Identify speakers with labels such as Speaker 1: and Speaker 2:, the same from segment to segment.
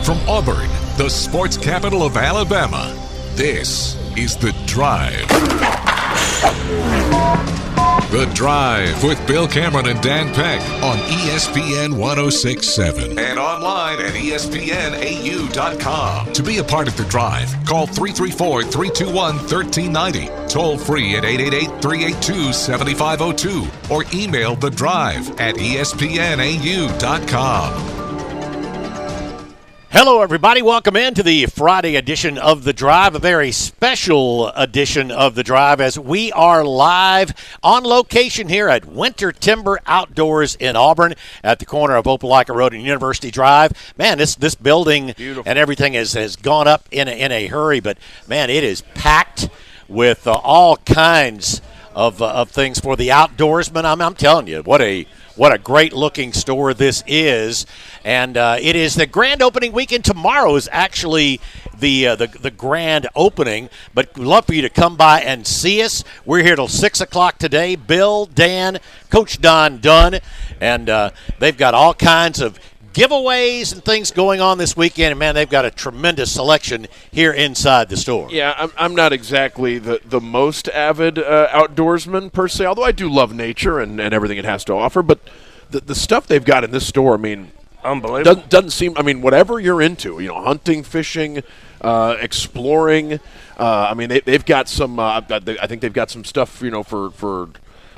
Speaker 1: From Auburn, the sports capital of Alabama, this is The Drive. The Drive with Bill Cameron and Dan Peck on ESPN 106.7 and online at ESPNAU.com. To be a part of The Drive, call 334-321-1390, toll free at 888-382-7502, or email The Drive at ESPNAU.com.
Speaker 2: Hello, everybody. Welcome into the Friday edition of The Drive, a very special edition of The Drive, as we are live on location here at Winter Timber Outdoors in Auburn at the corner of Opelika Road and University Drive. Man, this building Beautiful. And everything has gone up in a hurry, but, man, it is packed with all kinds of things for the outdoorsman. I'm telling you, what a great-looking store this is. And it is the grand opening weekend. Tomorrow is actually the grand opening. But we'd love for you to come by and see us. We're here till 6 o'clock today. Bill, Dan, Coach Don Dunn. And they've got all kinds of giveaways and things going on this weekend. And, man, they've got a tremendous selection here inside the store.
Speaker 3: Yeah, I'm not exactly the most avid outdoorsman per se, although I do love nature and everything it has to offer. But the stuff they've got in this store, I mean,
Speaker 4: unbelievable.
Speaker 3: Doesn't seem, I mean, whatever you're into, hunting, fishing, exploring. I mean, they've got some, I think they've got some stuff, for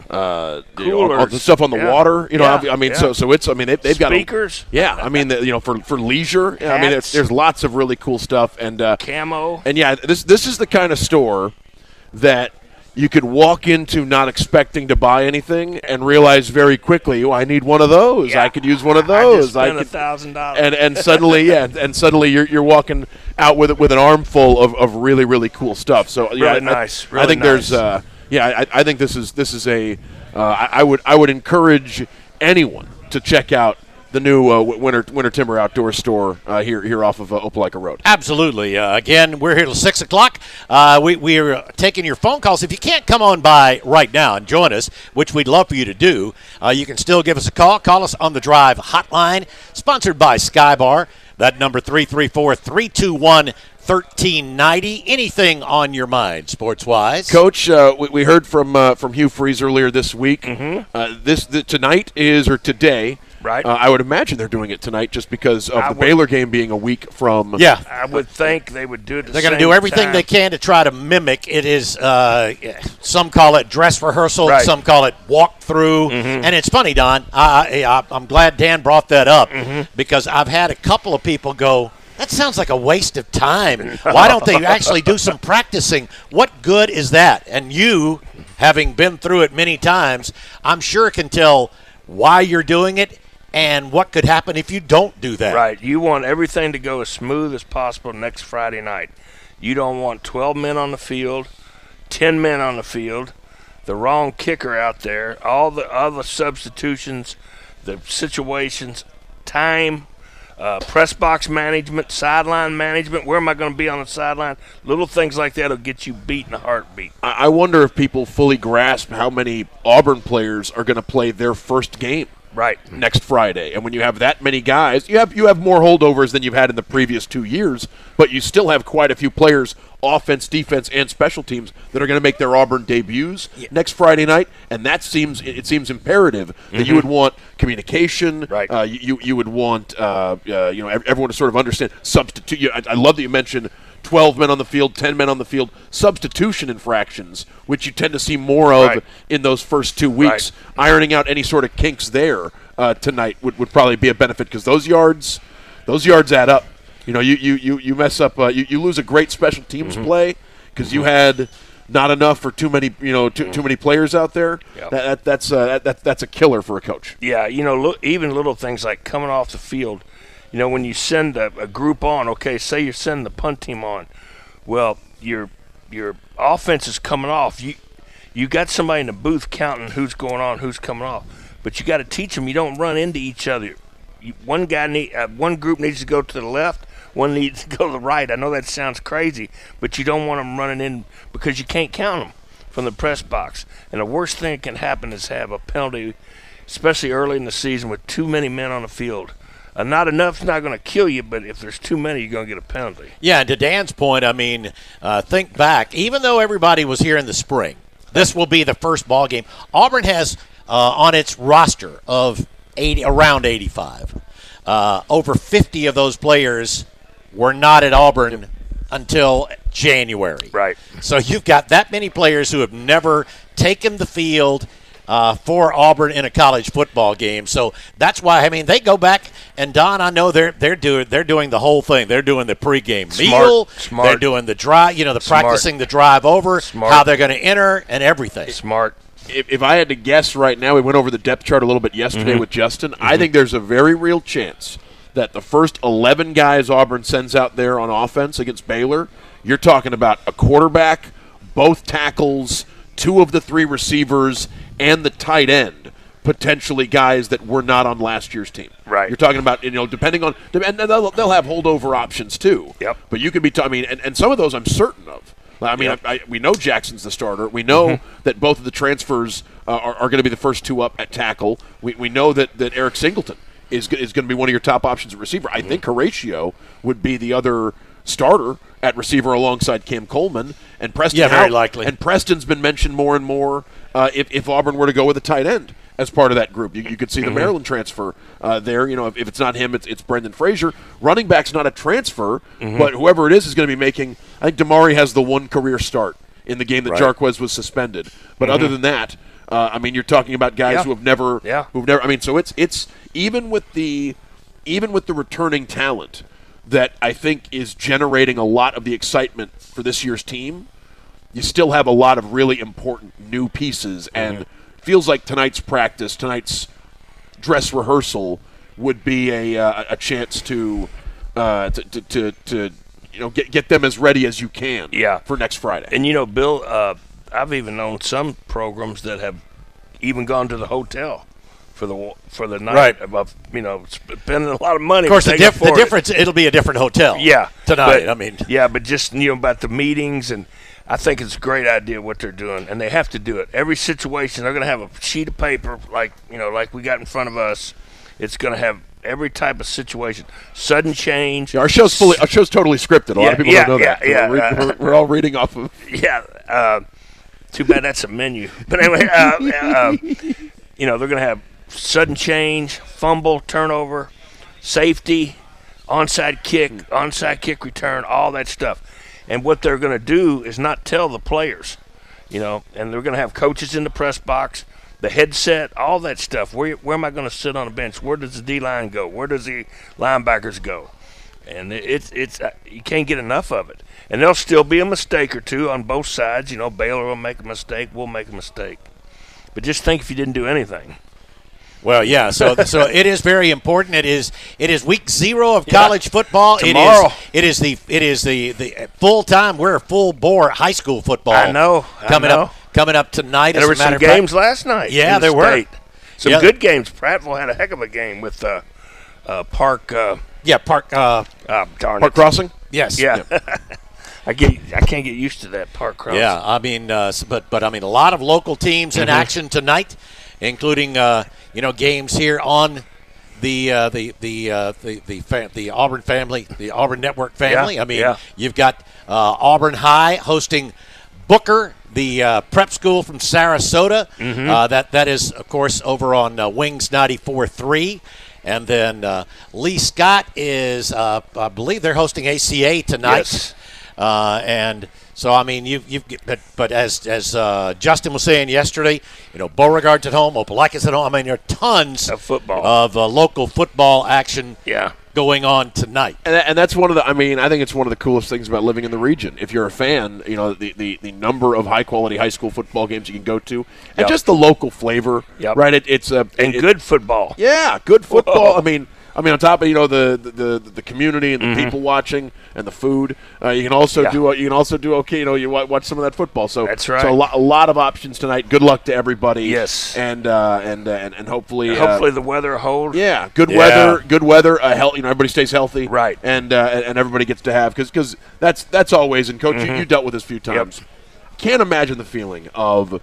Speaker 3: the stuff on the water, I mean, so it's, I mean, they've got
Speaker 4: speakers.
Speaker 3: I mean, for leisure.
Speaker 4: Hats.
Speaker 3: I mean, there's lots of really cool stuff and
Speaker 4: camo.
Speaker 3: And yeah, this is the kind of store that you could walk into not expecting to buy anything and realize very quickly, I need one of those. I could use one of those.
Speaker 4: I just spent $1,000.
Speaker 3: And suddenly, and suddenly you're walking out with an armful of really, really cool stuff. So
Speaker 4: really nice.
Speaker 3: I think there's I think this is a I would encourage anyone to check out the new Winter Timber Outdoor store here off of Opelika Road.
Speaker 2: Absolutely. Again, we're here till 6 o'clock. We're taking your phone calls. If you can't come on by right now and join us, which we'd love for you to do, you can still give us a call. Call us on the Drive hotline, sponsored by Skybar. That number, 334-321-1390. Anything on your mind, sports-wise?
Speaker 3: Coach, we heard from Hugh Freeze earlier this week.
Speaker 4: Mm-hmm.
Speaker 3: Tonight today.
Speaker 4: Right.
Speaker 3: I would imagine they're doing it tonight just because of the Baylor game being a week from.
Speaker 2: Yeah.
Speaker 4: I would think they would do it.
Speaker 2: They're going to do everything they can to try to mimic. It is, some call it dress rehearsal,
Speaker 4: right.
Speaker 2: Some call it walkthrough. Mm-hmm. And it's funny, Don. I'm glad Dan brought that up because I've had a couple of people go, that sounds like a waste of time. Why don't they actually do some practicing? What good is that? And you, having been through it many times, I'm sure can tell why you're doing it and what could happen if you don't do that.
Speaker 4: Right. You want everything to go as smooth as possible next Friday night. You don't want 12 men on the field, 10 men on the field, the wrong kicker out there, all the other substitutions, the situations, time, press box management, sideline management. Where am I going to be on the sideline? Little things like that will get you beat in a heartbeat.
Speaker 3: I wonder if people fully grasp how many Auburn players are going to play their first game.
Speaker 4: Right.
Speaker 3: Next Friday. And when you have that many guys, you have more holdovers than you've had in the previous 2 years, but you still have quite a few players, offense, defense, and special teams, that are going to make their Auburn debuts next Friday night, and it seems imperative that you would want communication.
Speaker 4: Right.
Speaker 3: You would want everyone to sort of understand substitute. I love that you mentioned 12 men on the field, 10 men on the field, substitution infractions, which you tend to see more of in those first 2 weeks.
Speaker 4: Right.
Speaker 3: Ironing out any sort of kinks there tonight would probably be a benefit because those yards add up. You mess up, you lose a great special teams play because you had not enough for too many players out there. Yep. That's a killer for a coach.
Speaker 4: Yeah, even little things like coming off the field. When you send a group on, okay, say you're sending the punt team on, well, your offense is coming off. You got somebody in the booth counting who's going on, who's coming off, but you got to teach them you don't run into each other. One group needs to go to the left, one needs to go to the right. I know that sounds crazy, but you don't want them running in because you can't count them from the press box. And the worst thing that can happen is have a penalty, especially early in the season with too many men on the field. not enough's not going to kill you, but if there's too many, you're going to get a penalty.
Speaker 2: Yeah, and to Dan's point, I mean, think back. Even though everybody was here in the spring, this will be the first ball game. Auburn has on its roster of around 85. Over 50 of those players were not at Auburn until January.
Speaker 4: Right.
Speaker 2: So you've got that many players who have never taken the field for Auburn in a college football game. So that's why, I mean, they go back, and Don, I know they're doing the whole thing. They're doing the pregame meal.
Speaker 4: Smart.
Speaker 2: They're doing the drive, the practicing the drive over, how they're going to enter, and everything.
Speaker 4: Smart.
Speaker 3: If I had to guess right now, we went over the depth chart a little bit yesterday with Justin. I think there's a very real chance that the first 11 guys Auburn sends out there on offense against Baylor, you're talking about a quarterback, both tackles, 2 of the 3 receivers, and the tight end, potentially guys that were not on last year's team.
Speaker 4: Right.
Speaker 3: You're talking about, depending on – and they'll have holdover options too.
Speaker 4: Yep.
Speaker 3: But you could be – and some of those I'm certain of. I mean, we know Jackson's the starter. We know that both of the transfers are going to be the first 2 up at tackle. We know that Eric Singleton is going to be one of your top options at receiver. I think Horatio would be the other starter at receiver alongside Cam Coleman and Preston.
Speaker 2: Yeah, very likely.
Speaker 3: And Preston's been mentioned more and more if Auburn were to go with a tight end as part of that group. You could see the Maryland transfer there. If it's not him, it's Brendan Frazier. Running back's not a transfer, but whoever it is going to be making – I think Damari has the one career start in the game that Jarquez was suspended. But other than that, you're talking about guys who have never I mean, so it's even with the returning talent that I think is generating a lot of the excitement for this year's team, you still have a lot of really important new pieces, and feels like tonight's practice, tonight's dress rehearsal would be a chance to get them as ready as you can for next Friday.
Speaker 4: And Bill, I've even known some programs that have even gone to the hotel for the night.
Speaker 2: Right.
Speaker 4: About spending a lot of money.
Speaker 2: Of course, the difference, it'll be a different hotel.
Speaker 4: Yeah,
Speaker 2: tonight.
Speaker 4: But just about the meetings, and I think it's a great idea what they're doing, and they have to do it. Every situation, they're going to have a sheet of paper like we got in front of us. It's going to have every type of situation, sudden change.
Speaker 3: Yeah, our show's totally scripted. A lot of people don't know that.
Speaker 4: Yeah,
Speaker 3: we're all reading off of.
Speaker 4: Yeah. Too bad that's a menu. But anyway, they're going to have sudden change, fumble, turnover, safety, onside kick return, all that stuff. And what they're going to do is not tell the players, and they're going to have coaches in the press box, the headset, all that stuff. Where am I going to sit on the bench? Where does the D-line go? Where does the linebackers go? And it's you can't get enough of it. And there'll still be a mistake or two on both sides. Baylor will make a mistake. We'll make a mistake. But just think if you didn't do anything.
Speaker 2: Well, yeah. So it is very important. It is week 0 of college football.
Speaker 4: Tomorrow.
Speaker 2: It is the full time. We're a full bore high school football.
Speaker 4: I know.
Speaker 2: Coming up tonight.
Speaker 4: And there were some games last night.
Speaker 2: Yeah, there were
Speaker 4: some good games. Prattville had a heck of a game with Park.
Speaker 3: Park Crossing.
Speaker 2: Yes.
Speaker 4: Yeah. I can't get used to that Park Crossing.
Speaker 2: Yeah, but a lot of local teams in action tonight, including games here on the Auburn family, the Auburn Network family. You've got Auburn High hosting Booker, the prep school from Sarasota. That is, of course, over on Wings 94.3. And then Lee Scott is, I believe they're hosting ACA tonight.
Speaker 4: Yes.
Speaker 2: And so, but as Justin was saying yesterday, Beauregard's at home, Opelika's at home. There are tons
Speaker 4: of football,
Speaker 2: of local football action going on tonight.
Speaker 3: And that's one of the, I think it's one of the coolest things about living in the region. If you're a fan, the number of high-quality high school football games you can go to, and just the local flavor, right? It's
Speaker 4: good football.
Speaker 3: Yeah, good football. Whoa. On top of the community and the people watching and the food, you can also do you watch some of that football. So
Speaker 4: that's right.
Speaker 3: So a lot of options tonight. Good luck to everybody.
Speaker 4: Yes,
Speaker 3: and hopefully
Speaker 4: the weather holds.
Speaker 3: Yeah, good weather. Good weather. Everybody stays healthy.
Speaker 4: Right,
Speaker 3: and everybody gets to have because that's always. And Coach, you dealt with this a few times. Can't imagine the feeling of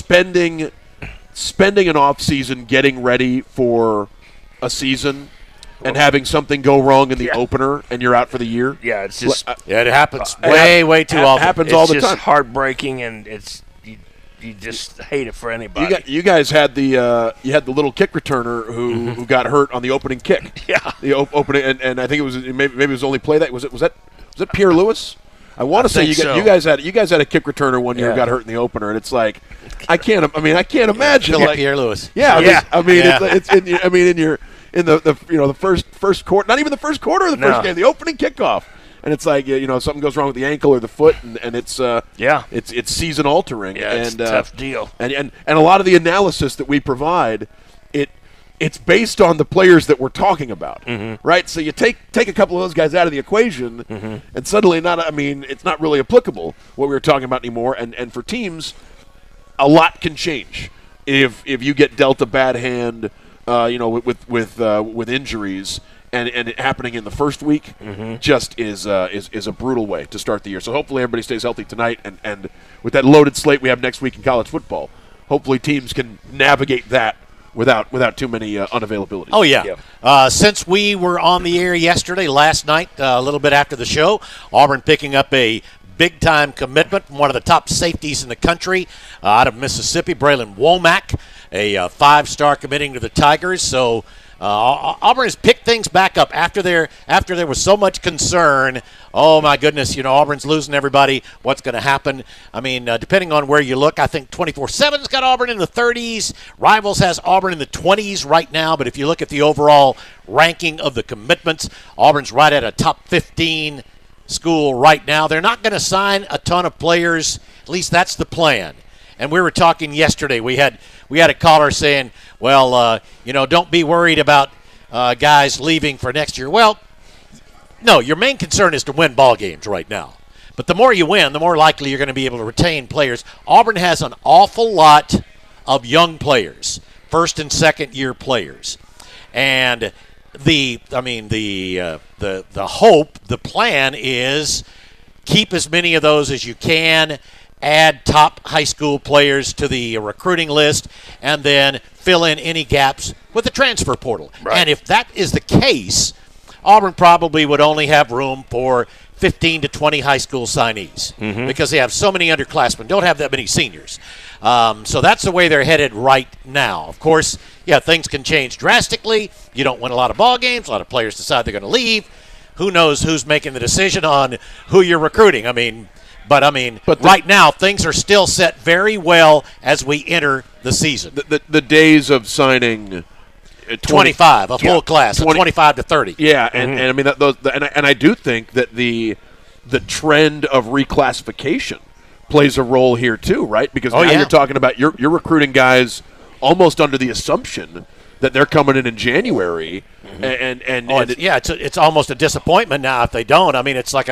Speaker 3: spending an off season getting ready for a season and having something go wrong in the opener and you're out for the year.
Speaker 4: Yeah, it's just
Speaker 2: it happens way too often.
Speaker 3: Happens all the time.
Speaker 4: It's just heartbreaking, and it's you just hate it for anybody.
Speaker 3: You guys had the little kick returner who got hurt on the opening kick.
Speaker 4: Yeah,
Speaker 3: the opening, and I think it was maybe it was only play that was that Pierre Lewis? I want to say you guys had a kick returner one year who got hurt in the opener, and it's like I can't imagine like
Speaker 2: Pierre Lewis.
Speaker 3: Yeah, it's in the first quarter, not even the first quarter of the first game, the opening kickoff. And it's like something goes wrong with the ankle or the foot, and it's it's season altering.
Speaker 4: Yeah, it's a tough deal.
Speaker 3: And a lot of the analysis that we provide, it's based on the players that we're talking about, right? So you take a couple of those guys out of the equation, and suddenly it's not really applicable what we were talking about anymore. And for teams, a lot can change if you get dealt a bad hand, with injuries. And it happening in the first week just is a brutal way to start the year. So hopefully everybody stays healthy tonight, and with that loaded slate we have next week in college football, hopefully teams can navigate that without too many unavailabilities.
Speaker 2: Oh, yeah. Since we were on the air last night, a little bit after the show, Auburn picking up a big-time commitment from one of the top safeties in the country out of Mississippi, Braylon Womack, a 5-star committing to the Tigers. So Auburn has picked things back up after there was so much concern. Oh my goodness, Auburn's losing everybody. What's going to happen? I mean, depending on where you look, I think 24/7's got Auburn in the 30s. Rivals has Auburn in the 20s right now. But if you look at the overall ranking of the commitments, Auburn's right at a top 15 school right now. They're not going to sign a ton of players. At least that's the plan. And we were talking yesterday. We had a caller saying, well, don't be worried about guys leaving for next year. Well, no, your main concern is to win ball games right now. But the more you win, the more likely you're going to be able to retain players. Auburn has an awful lot of young players, first and second year players. And the hope, the plan is keep as many of those as you can, add top high school players to the recruiting list, and then fill in any gaps with the transfer portal. Right. And if that is the case, Auburn probably would only have room for 15 to 20 high school signees because they have so many underclassmen, don't have that many seniors. So that's the way they're headed right now. Of course, things can change drastically. You don't win a lot of ball games. A lot of players decide they're going to leave. Who knows who's making the decision on who you're recruiting? But right now, things are still set very well as we enter the season.
Speaker 3: The days of signing
Speaker 2: 25, a full class, 25 to 30.
Speaker 3: Yeah, and I do think that the trend of reclassification plays a role here too, right? Because now you're talking about you're recruiting guys almost under the assumption that they're coming in January,
Speaker 2: it's almost a disappointment now if they don't. It's like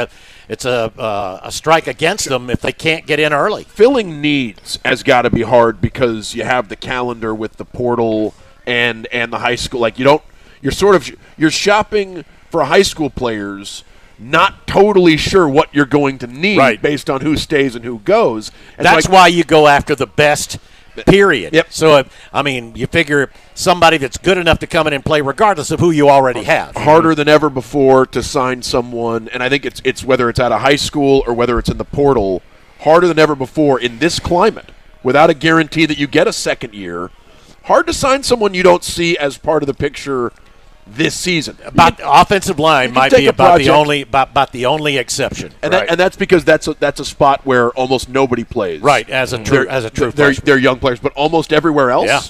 Speaker 2: a strike against them if they can't get in early.
Speaker 3: Filling needs has got to be hard because you have the calendar with the portal and the high school. Like you're shopping for high school players, not totally sure what you're going to need based on who stays and who goes. And
Speaker 2: that's why you go after the best. Period. Yep. So, you figure somebody that's good enough to come in and play regardless of who you already have.
Speaker 3: Harder than ever before to sign someone, and I think it's whether it's out of high school or whether it's in the portal, harder than ever before in this climate, without a guarantee that you get a second year, hard to sign someone you don't see as part of the picture this season.
Speaker 2: About the offensive line might be about the only exception.
Speaker 3: And that's because that's a spot where almost nobody plays.
Speaker 2: Right, as a true
Speaker 3: they're young players, but almost everywhere else,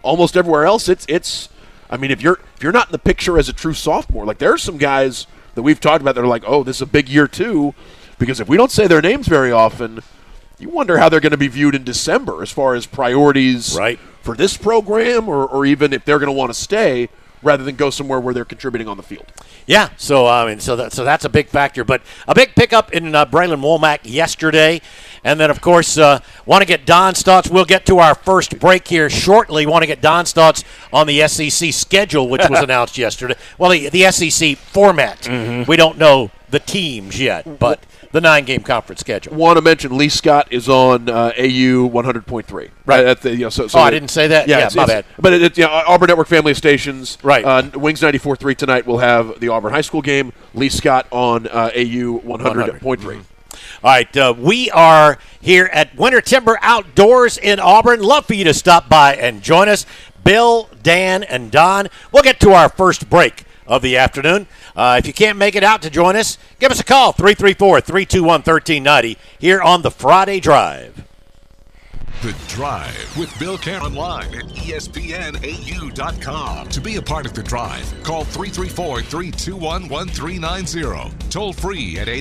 Speaker 3: it's if you're not in the picture as a true sophomore, like there are some guys that we've talked about that are like, oh, this is a big year too, because if we don't say their names very often, you wonder how they're going to be viewed in December as far as priorities for this program or even if they're going to want to stay rather than go somewhere where they're contributing on the field.
Speaker 2: Yeah, so that's a big factor. But a big pickup in Braylon Womack yesterday. And then, of course, want to get Don's thoughts. We'll get to our first break here shortly. Want to get Don's thoughts on the SEC schedule, which was announced yesterday. Well, the SEC format. We don't know the teams yet, but the 9-game conference schedule.
Speaker 3: Want to mention Lee Scott is on AU 100.3.
Speaker 2: Right.
Speaker 3: I
Speaker 2: didn't say that? Yeah, my bad.
Speaker 3: But it's Auburn Network family of stations.
Speaker 2: Right.
Speaker 3: Wings 94.3 tonight will have the Auburn High School game. Lee Scott on AU 100.3.
Speaker 2: All right, we are here at Winter Timber Outdoors in Auburn. Love for you to stop by and join us. Bill, Dan, and Don. We'll get to our first break of the afternoon. If you can't make it out to join us, give us a call, 334-321-1390, here on the Friday Drive.
Speaker 1: The Drive with Bill Cameron live at ESPNAU.com. To be a part of The Drive, call 334-321-1390. Toll free at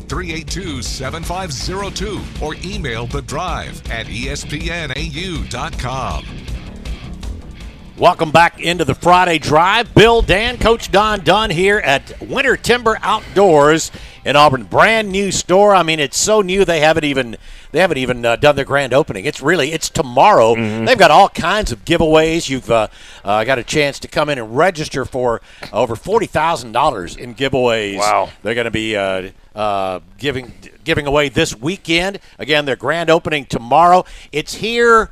Speaker 1: 888-382-7502 or email The Drive at ESPNAU.com.
Speaker 2: Welcome back into the Friday Drive. Bill, Dan, Coach Don Dunn here at Winter Timber Outdoors in Auburn. Brand new store. I mean, it's so new they haven't even done their grand opening. It's tomorrow. Mm-hmm. They've got all kinds of giveaways. You've got a chance to come in and register for over $40,000 in giveaways.
Speaker 4: Wow!
Speaker 2: They're going to be giving away this weekend. Again, their grand opening tomorrow. It's here.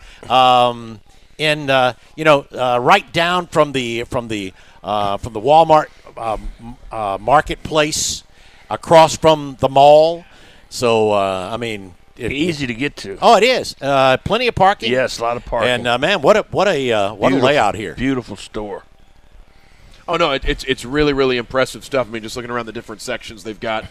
Speaker 2: Right down from the Walmart marketplace, across from the mall. So
Speaker 4: easy to get to.
Speaker 2: Oh, it is. Plenty of parking.
Speaker 4: Yes, a lot of parking.
Speaker 2: And man, what a layout here.
Speaker 4: Beautiful store.
Speaker 3: Oh no, it's really, really impressive stuff. I mean, just looking around the different sections, they've got.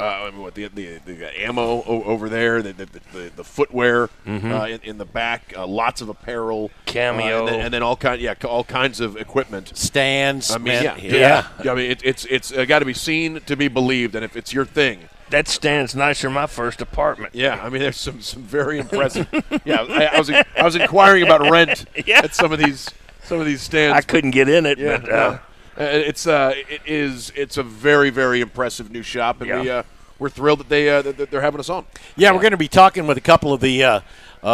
Speaker 3: The ammo over there, the footwear in the back, lots of apparel,
Speaker 4: cameo,
Speaker 3: and then all kinds of equipment,
Speaker 2: stands.
Speaker 3: I mean,
Speaker 2: yeah.
Speaker 3: I mean, it's got to be seen to be believed, and if it's your thing,
Speaker 4: that stand's nicer than my first apartment.
Speaker 3: Yeah, I mean, there's some very impressive. I was inquiring about rent at some of these stands.
Speaker 4: I couldn't get in it, but.
Speaker 3: It's a very, very impressive new shop, and we're thrilled that they're having us on.
Speaker 2: Yeah, we're going to be talking with a couple of the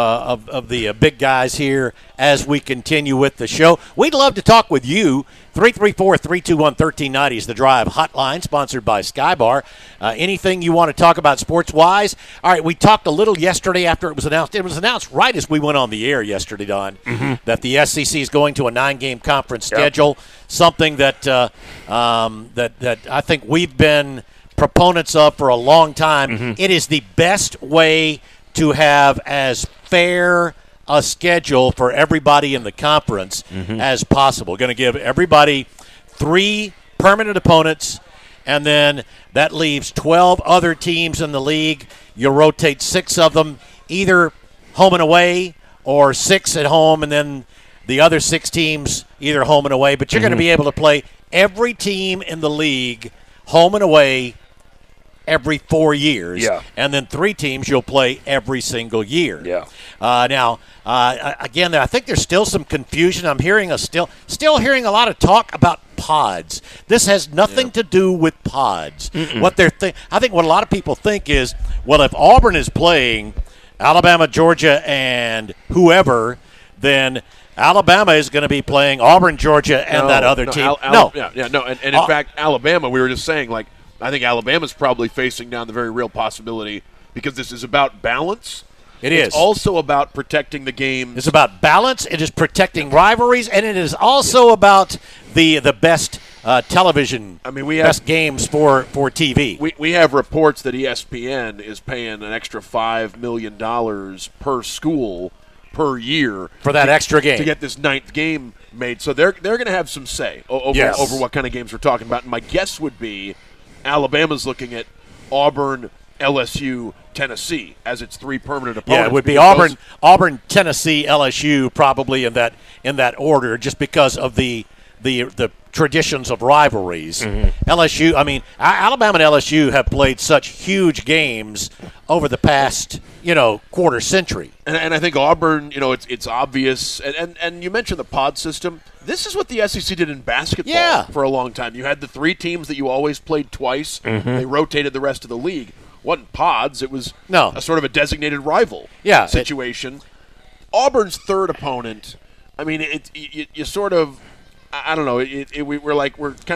Speaker 2: big guys here as we continue with the show. We'd love to talk with you. 334-321-1390 is the Drive hotline, sponsored by Skybar. Anything you want to talk about sports-wise? All right, we talked a little yesterday after it was announced. It was announced right as we went on the air yesterday, Don, that the SEC is going to a 9-game conference schedule, something that that I think we've been proponents of for a long time. It is the best way to have as fair a schedule for everybody in the conference as possible. Going to give everybody 3 permanent opponents, and then that leaves 12 other teams in the league. You'll rotate 6 of them, either home and away or 6 at home, and then the other 6 teams either home and away. But you're going to be able to play every team in the league home and away every 4 years.
Speaker 4: Yeah.
Speaker 2: And then 3 teams you'll play every single year.
Speaker 4: Yeah.
Speaker 2: Again, I think there's still some confusion. I'm hearing still hearing a lot of talk about pods. This has nothing to do with pods. I think what a lot of people think is, well, if Auburn is playing Alabama, Georgia, and whoever, then Alabama is going to be playing Auburn, Georgia, and that other team.
Speaker 3: And in fact, Alabama, we were just saying, like, I think Alabama's probably facing down the very real possibility, because this is about balance. It's also about protecting the game.
Speaker 2: It's about balance. It is protecting rivalries, and it is also about the best television. I mean, best games for TV.
Speaker 3: We have reports that ESPN is paying an extra $5 million per school per year
Speaker 2: for that extra game
Speaker 3: to get this 9th game made. So they're going to have some say over what kind of games we're talking about. And my guess would be Alabama's looking at Auburn, LSU, Tennessee as its 3 permanent opponents.
Speaker 2: Yeah, it would be Auburn, Tennessee, LSU, probably in that order, just because of the traditions of rivalries. LSU, I mean, Alabama and LSU have played such huge games over the past, quarter century.
Speaker 3: And I think Auburn, it's obvious. And you mentioned the pod system. This is what the SEC did in basketball for a long time. You had the 3 teams that you always played twice. They rotated the rest of the league. It wasn't pods. It was a sort of a designated rival situation. Auburn's 3rd opponent, I mean, you sort of, I don't know, we're kind of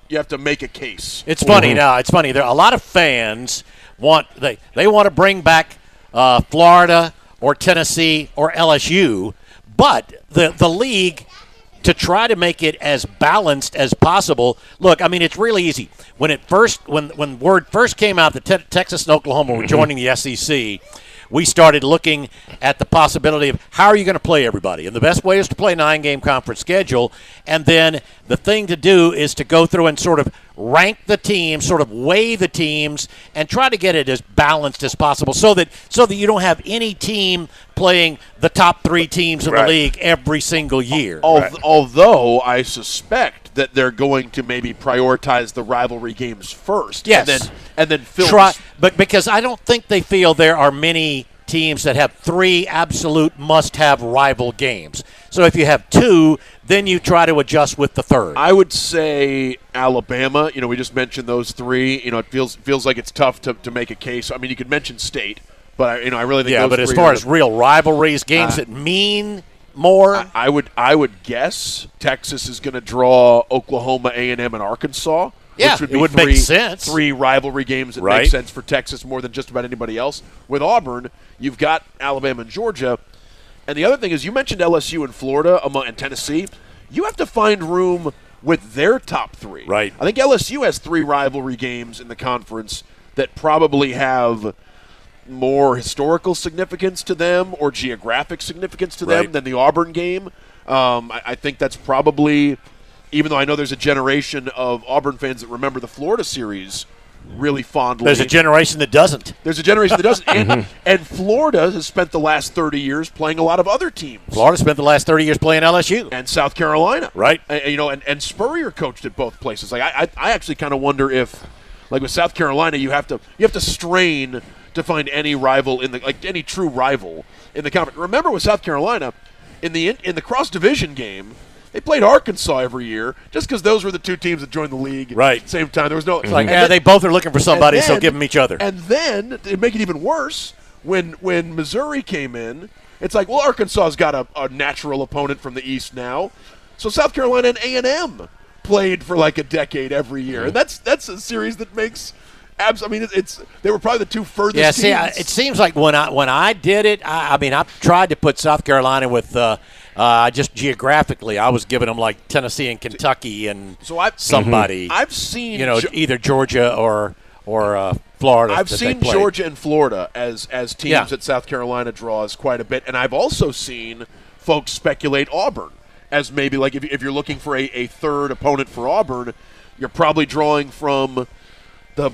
Speaker 3: make a case.
Speaker 2: It's funny now. It's funny. There a lot of fans want they want to bring back Florida or Tennessee or LSU, but the league, to try to make it as balanced as possible. Look, I mean, it's really easy. When word first came out that Texas and Oklahoma were joining the SEC, we started looking at the possibility of how are you going to play everybody. And the best way is to play a 9-game conference schedule. And then the thing to do is to go through and sort of rank the teams, sort of weigh the teams, and try to get it as balanced as possible so that you don't have any team playing the top 3 teams in the league every single year.
Speaker 3: Although I suspect that they're going to maybe prioritize the rivalry games first.
Speaker 2: Yes.
Speaker 3: And then fill
Speaker 2: but because I don't think they feel there are many teams that have 3 absolute must-have rival games. So if you have 2, then you try to adjust with the 3rd.
Speaker 3: I would say Alabama. We just mentioned those 3. It feels like it's tough to make a case. I mean, you could mention State, but I really think those
Speaker 2: but
Speaker 3: 3
Speaker 2: as far as real rivalries, games that mean more,
Speaker 3: I would guess Texas is going to draw Oklahoma, A&M, and Arkansas.
Speaker 2: Yeah,
Speaker 3: which would be
Speaker 2: it would make sense.
Speaker 3: 3 rivalry games that make sense for Texas more than just about anybody else. With Auburn, you've got Alabama and Georgia. And the other thing is, you mentioned LSU and Florida and Tennessee. You have to find room with their top 3.
Speaker 2: Right.
Speaker 3: I think LSU has 3 rivalry games in the conference that probably have more historical significance to them or geographic significance to them than the Auburn game. I think that's probably, even though I know there's a generation of Auburn fans that remember the Florida series really fondly.
Speaker 2: There's a generation that doesn't.
Speaker 3: And Florida has spent the last 30 years playing a lot of other teams.
Speaker 2: Florida spent the last 30 years playing LSU.
Speaker 3: And South Carolina.
Speaker 2: Right.
Speaker 3: And Spurrier coached at both places. Like I actually kind of wonder if, like with South Carolina, you have to strain to find any rival any true rival in the conference. Remember with South Carolina, in the cross division game, they played Arkansas every year just because those were the 2 teams that joined the league at the same time. There was no
Speaker 2: it's like, they both are looking for somebody, so give them each other.
Speaker 3: And then to make it even worse, when Missouri came in, it's like, well, Arkansas's got a natural opponent from the East now, so South Carolina and A&M played for like a decade every year, and that's a series that makes. I mean, they were probably the 2 furthest teams.
Speaker 2: It seems like when I did it, I tried to put South Carolina with just geographically, I was giving them like Tennessee and Kentucky and somebody.
Speaker 3: I've seen
Speaker 2: either Georgia or Florida.
Speaker 3: I've seen Georgia and Florida as teams that South Carolina draws quite a bit, and I've also seen folks speculate Auburn as maybe like if you're looking for a 3rd opponent for Auburn, you're probably drawing from the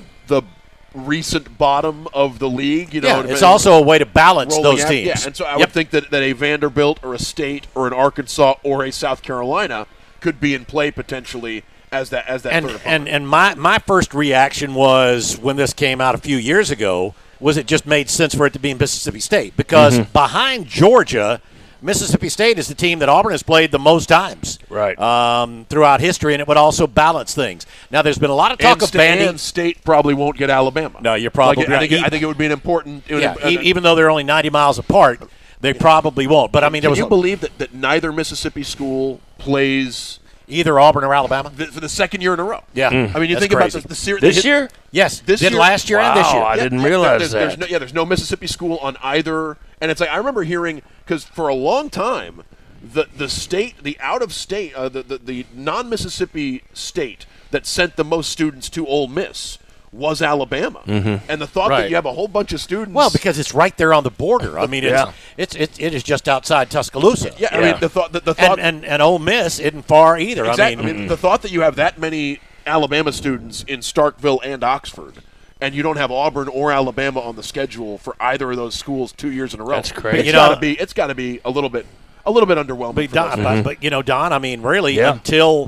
Speaker 3: recent bottom of the league.
Speaker 2: It's also a way to balance those teams.
Speaker 3: Yeah, and so I would think that a Vanderbilt or a State or an Arkansas or a South Carolina could be in play potentially as that third opponent.
Speaker 2: And my first reaction was when this came out a few years ago was it just made sense for it to be in Mississippi State because behind Georgia, Mississippi State is the team that Auburn has played the most times throughout history, and it would also balance things. Now, there's been a lot of talk of banning.
Speaker 3: And State probably won't get Alabama.
Speaker 2: No, you're probably right.
Speaker 3: I think it would be an important.
Speaker 2: Even though they're only 90 miles apart, they probably won't. But I mean,
Speaker 3: can you believe that neither Mississippi school plays
Speaker 2: either Auburn or Alabama
Speaker 3: for the 2nd year in a row?
Speaker 2: Yeah,
Speaker 3: I mean, you think
Speaker 2: crazy.
Speaker 3: About the series
Speaker 4: this year.
Speaker 2: Yes,
Speaker 3: this
Speaker 2: year, last year and this year.
Speaker 4: I didn't realize that.
Speaker 3: There's no Mississippi school on either, and it's like I remember hearing because for a long time. The state, the out-of-state, the non-Mississippi state that sent the most students to Ole Miss was Alabama, and the thought that you have a whole bunch of students.
Speaker 2: Well, because it's right there on the border. I mean, it is just outside Tuscaloosa.
Speaker 3: Yeah, I mean the thought
Speaker 2: and Ole Miss isn't far either.
Speaker 3: Exactly. I mean, the thought that you have that many Alabama students in Starkville and Oxford. And you don't have Auburn or Alabama on the schedule for either of those schools 2 years in a row.
Speaker 4: That's crazy.
Speaker 3: It's got to be a little bit underwhelming.
Speaker 2: But Don, I mean, really, until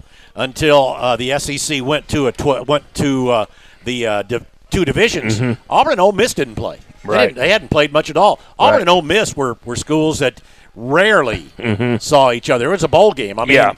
Speaker 2: the SEC went to the 2 divisions, Auburn and Ole Miss didn't play.
Speaker 4: Right.
Speaker 2: They hadn't played much at all. Auburn and Ole Miss were schools that rarely saw each other. It was a bowl game. I mean,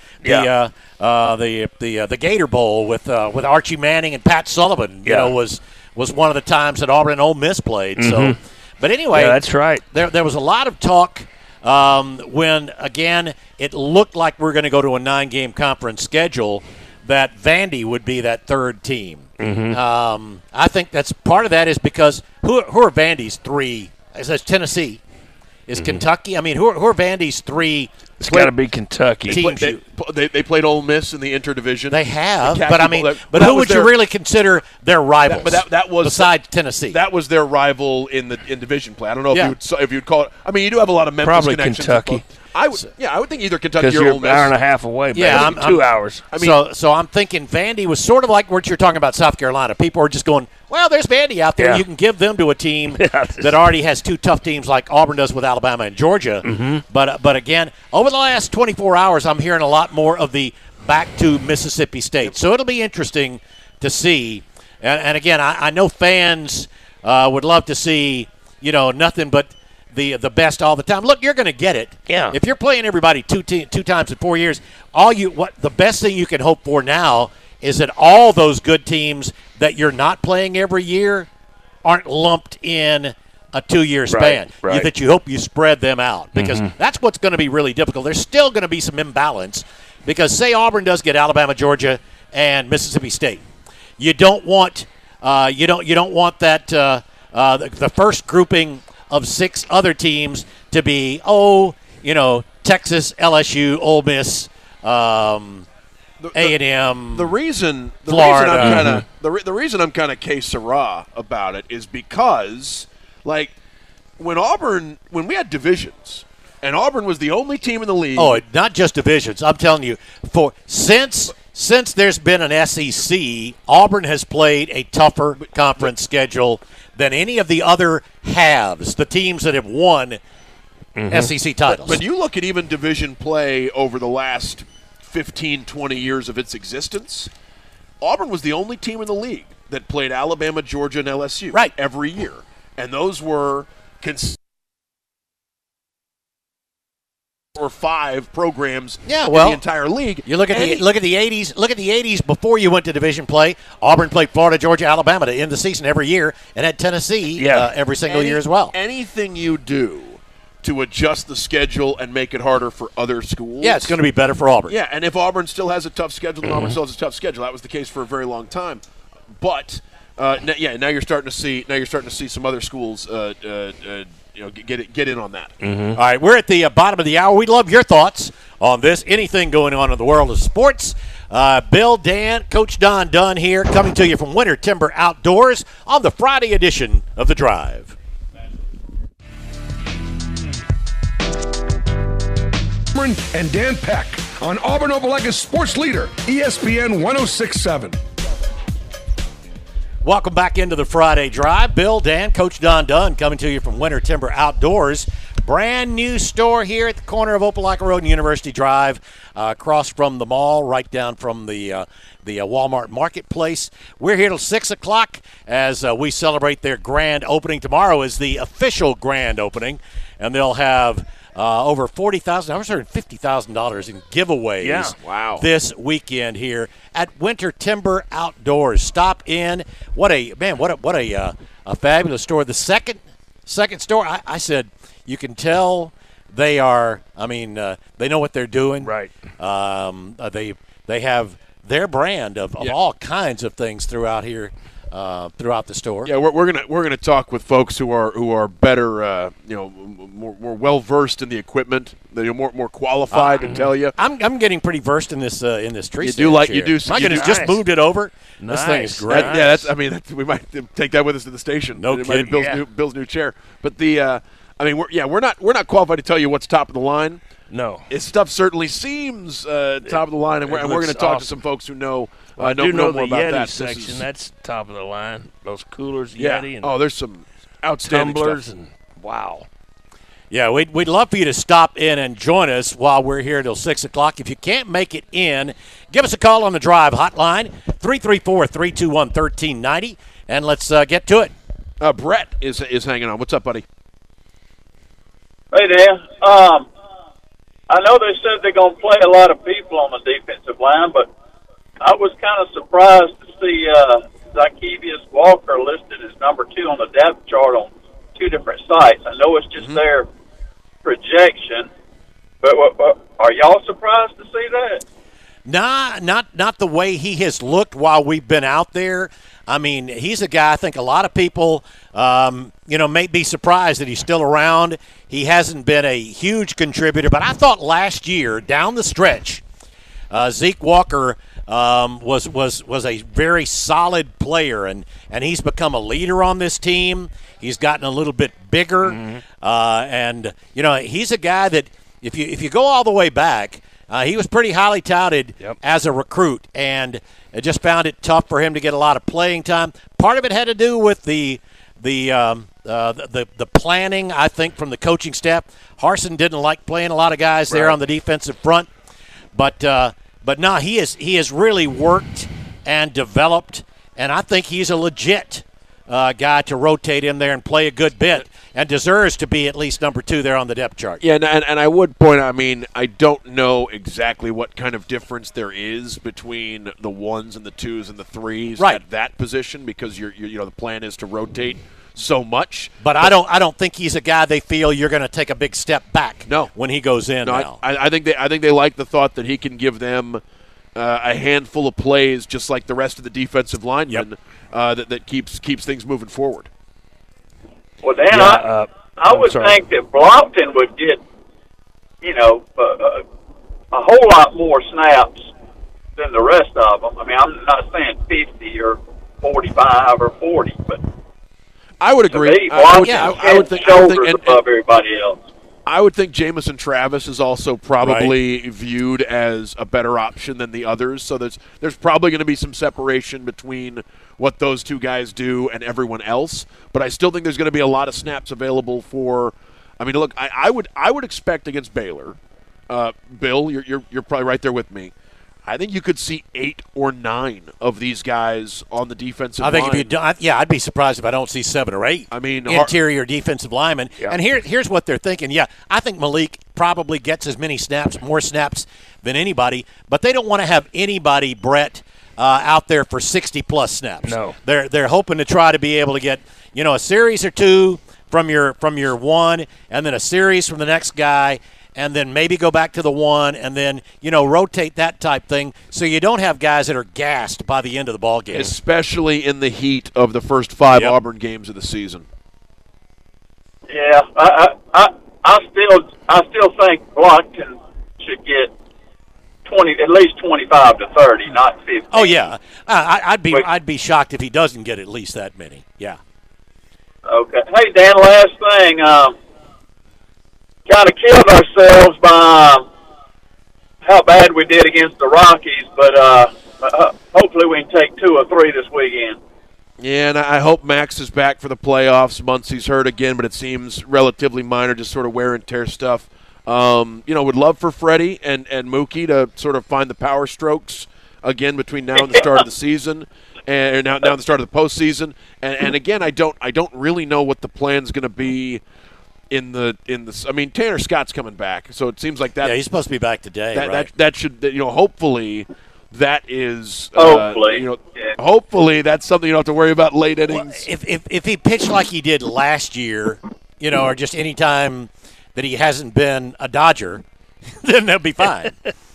Speaker 2: the Gator Bowl with Archie Manning and Pat Sullivan, was one of the times that Auburn and Ole Miss played. So, but anyway,
Speaker 4: that's right.
Speaker 2: There was a lot of talk when again it looked like we're going to go to a 9-game conference schedule. that Vandy would be that third team. I think that's part of that is because who are Vandy's three? Is that Tennessee? Is Kentucky? I mean, who are Vandy's three?
Speaker 4: It's got to be Kentucky.
Speaker 2: Teams
Speaker 3: They played Ole Miss in the interdivision.
Speaker 2: They have,
Speaker 3: The
Speaker 2: but I
Speaker 3: Khaki
Speaker 2: mean,
Speaker 3: Bowl.
Speaker 2: but who would you really consider their rivals?
Speaker 3: That was
Speaker 2: besides Tennessee.
Speaker 3: That was their rival in division play. I don't know if you'd call it. I mean, you do have a lot of Memphis
Speaker 4: Probably
Speaker 3: connections.
Speaker 4: Kentucky.
Speaker 3: I would think either Kentucky
Speaker 4: Because
Speaker 3: or
Speaker 4: you're
Speaker 3: Ole
Speaker 4: an
Speaker 3: Miss.
Speaker 4: hour and a half away.
Speaker 2: Yeah,
Speaker 4: maybe 2 hours.
Speaker 3: I mean,
Speaker 2: so I'm thinking Vandy was sort of like what you're talking about South Carolina. People are just going, well, there's Vandy out there.
Speaker 4: Yeah.
Speaker 2: You can give them to a team that already has two tough teams like Auburn does with Alabama and Georgia. But again, over the last 24 hours, I'm hearing a lot more of the back to Mississippi State. So it'll be interesting to see. And again, I know fans would love to see, nothing but the best all the time. Look, you're going to get it.
Speaker 4: Yeah.
Speaker 2: If you're playing everybody two times in 4 years, the best thing you can hope for now is that all those good teams that you're not playing every year aren't lumped in a 2-year span.
Speaker 4: Right.
Speaker 2: That you hope you spread them out because that's what's going to be really difficult. There's still going to be some imbalance because say Auburn does get Alabama, Georgia, and Mississippi State. You don't want you don't want that the first grouping of 6 other teams to be Texas, LSU, Ole Miss, A&M.
Speaker 3: The reason
Speaker 2: Florida.
Speaker 3: the reason I'm kind of que sera about it is because like when we had divisions and Auburn was the only team in the league.
Speaker 2: Oh, not just divisions. I'm telling you, since there's been an SEC, Auburn has played a tougher conference schedule than any of the other halves, the teams that have won SEC titles.
Speaker 3: But you look at even division play over the last 15, 20 years of its existence, Auburn was the only team in the league that played Alabama, Georgia, and LSU every year. And those were or 5 programs in the entire league.
Speaker 2: You look at the 80s. Look at the 80s before you went to division play. Auburn played Florida, Georgia, Alabama to end the season every year, and had Tennessee every single year as well.
Speaker 3: Anything you do to adjust the schedule and make it harder for other schools.
Speaker 2: Yeah, it's going to be better for Auburn.
Speaker 3: Yeah, and if Auburn still has a tough schedule, then Auburn still has a tough schedule. That was the case for a very long time. But now you're starting to see some other schools get in on that.
Speaker 2: All right, we're at the bottom of the hour. We'd love your thoughts on this. Anything going on in the world of sports. Bill, Dan, Coach Don Dunn here, coming to you from Winter Timber Outdoors on the Friday edition of The Drive.
Speaker 5: And Dan Peck on Auburn Opelika's sports leader, ESPN 106.7.
Speaker 2: Welcome back into the Friday Drive. Bill, Dan, Coach Don Dunn coming to you from Winter Timber Outdoors. Brand new store here at the corner of Opelika Road and University Drive, across from the mall, right down from the Walmart Marketplace. We're here till 6 o'clock as we celebrate their grand opening. Tomorrow is the official grand opening, and they'll have over $40,000, almost $50,000 in giveaways this weekend here at Winter Timber Outdoors. Stop in. What a fabulous store. The second store, I said, you can tell they are, they know what they're doing.
Speaker 4: Right.
Speaker 2: They have their brand of all kinds of things throughout here. Throughout the store.
Speaker 3: Yeah, we're gonna talk with folks who are better, more well versed in the equipment. They're more qualified to tell you.
Speaker 2: I'm getting pretty versed in this tree.
Speaker 3: You do like you do.
Speaker 2: My goodness, just moved it over. This thing is great.
Speaker 3: We might take that with us to the station.
Speaker 2: No kidding.
Speaker 3: Bill's new chair. But we're not qualified to tell you what's top of the line.
Speaker 4: No,
Speaker 3: His stuff certainly seems top of the line, and we're going to talk to some folks who know.
Speaker 4: I do know
Speaker 3: more
Speaker 4: the
Speaker 3: about
Speaker 4: Yeti
Speaker 3: that
Speaker 4: section. That's top of the line. Those coolers,
Speaker 3: Yeah.
Speaker 4: Yeti, and
Speaker 3: there's some outstanding
Speaker 4: tumblers,
Speaker 3: stuff.
Speaker 4: and wow.
Speaker 2: Yeah, we'd love for you to stop in and join us while we're here till 6 o'clock. If you can't make it in, give us a call on the Drive hotline, 334-321-1390, and let's get to it.
Speaker 3: Brett is hanging on. What's up, buddy?
Speaker 6: Hey, Dan. I know they said they're going to play a lot of people on the defensive line, but I was kind of surprised to see Zykevius Walker listed as number 2 on the depth chart on 2 different sites. I know it's just their projection, but are y'all surprised to see that?
Speaker 2: Nah, not the way he has looked while we've been out there. I mean, he's a guy I think a lot of people, may be surprised that he's still around. He hasn't been a huge contributor, but I thought last year down the stretch, Zeke Walker was a very solid player, and he's become a leader on this team. He's gotten a little bit bigger, and he's a guy that if you go all the way back. He was pretty highly touted as a recruit, and just found it tough for him to get a lot of playing time. Part of it had to do with the planning, I think, from the coaching staff. Harsin didn't like playing a lot of guys there on the defensive front, but no, he has really worked and developed, and I think he's a legit guy to rotate in there and play a good bit, and deserves to be at least number 2 there on the depth chart.
Speaker 3: Yeah, and I would point out, I mean, I don't know exactly what kind of difference there is between the 1s and the 2s and the 3s at that position, because the plan is to rotate so much.
Speaker 2: But I don't think he's a guy they feel you're going to take a big step back when he goes in now.
Speaker 3: I think they like the thought that he can give them a handful of plays just like the rest of the defensive linemen that keeps things moving forward.
Speaker 6: Well, Dan, I would think that Blockton would get, a whole lot more snaps than the rest of them. I mean, I'm not saying 50 or 45 or 40, but
Speaker 3: I would agree.
Speaker 6: I would think shoulders above everybody else.
Speaker 3: I would think Jamison Travis is also probably viewed as a better option than the others. So there's probably going to be some separation between what those two guys do and everyone else. But I still think there's going to be a lot of snaps available for. I mean, look, I would expect against Baylor, Bill, you're probably right there with me. I think you could see 8 or 9 of these guys on the defensive line.
Speaker 2: I'd be surprised if I don't see 7 or 8.
Speaker 3: I mean,
Speaker 2: interior defensive linemen. Yeah. And here's what they're thinking. Yeah, I think Malik probably gets as many snaps, more snaps than anybody, but they don't want to have anybody, Brett, out there for 60-plus snaps.
Speaker 4: No.
Speaker 2: They're hoping to try to be able to get, a series or 2 from your 1, and then a series from the next guy, and then maybe go back to the 1, and then, rotate that type thing so you don't have guys that are gassed by the end of the ball game.
Speaker 3: Especially in the heat of the first 5 Auburn games of the season.
Speaker 6: Yeah, I still think Blockton should get at least 25 to 30, not 50.
Speaker 2: Oh yeah, I'd be shocked if he doesn't get at least that many. Yeah.
Speaker 6: Okay. Hey Dan, last thing. Kind of killed ourselves by how bad we did against the Rockies, but hopefully we can take 2 or 3 this weekend.
Speaker 3: Yeah, and I hope Max is back for the playoffs. Muncie's hurt again, but it seems relatively minor, just sort of wear and tear stuff. Would love for Freddie and Mookie to sort of find the power strokes again between now and the start of the season, and now the start of the postseason. And again, I don't really know what the plan's going to be. I mean, Tanner Scott's coming back, so it seems like that.
Speaker 2: Yeah, he's supposed to be back today.
Speaker 3: That should, hopefully, that is.
Speaker 6: Hopefully,
Speaker 3: that's something you don't have to worry about late innings.
Speaker 2: Well, if he pitched like he did last year, or just any time that he hasn't been a Dodger, then they'll be fine.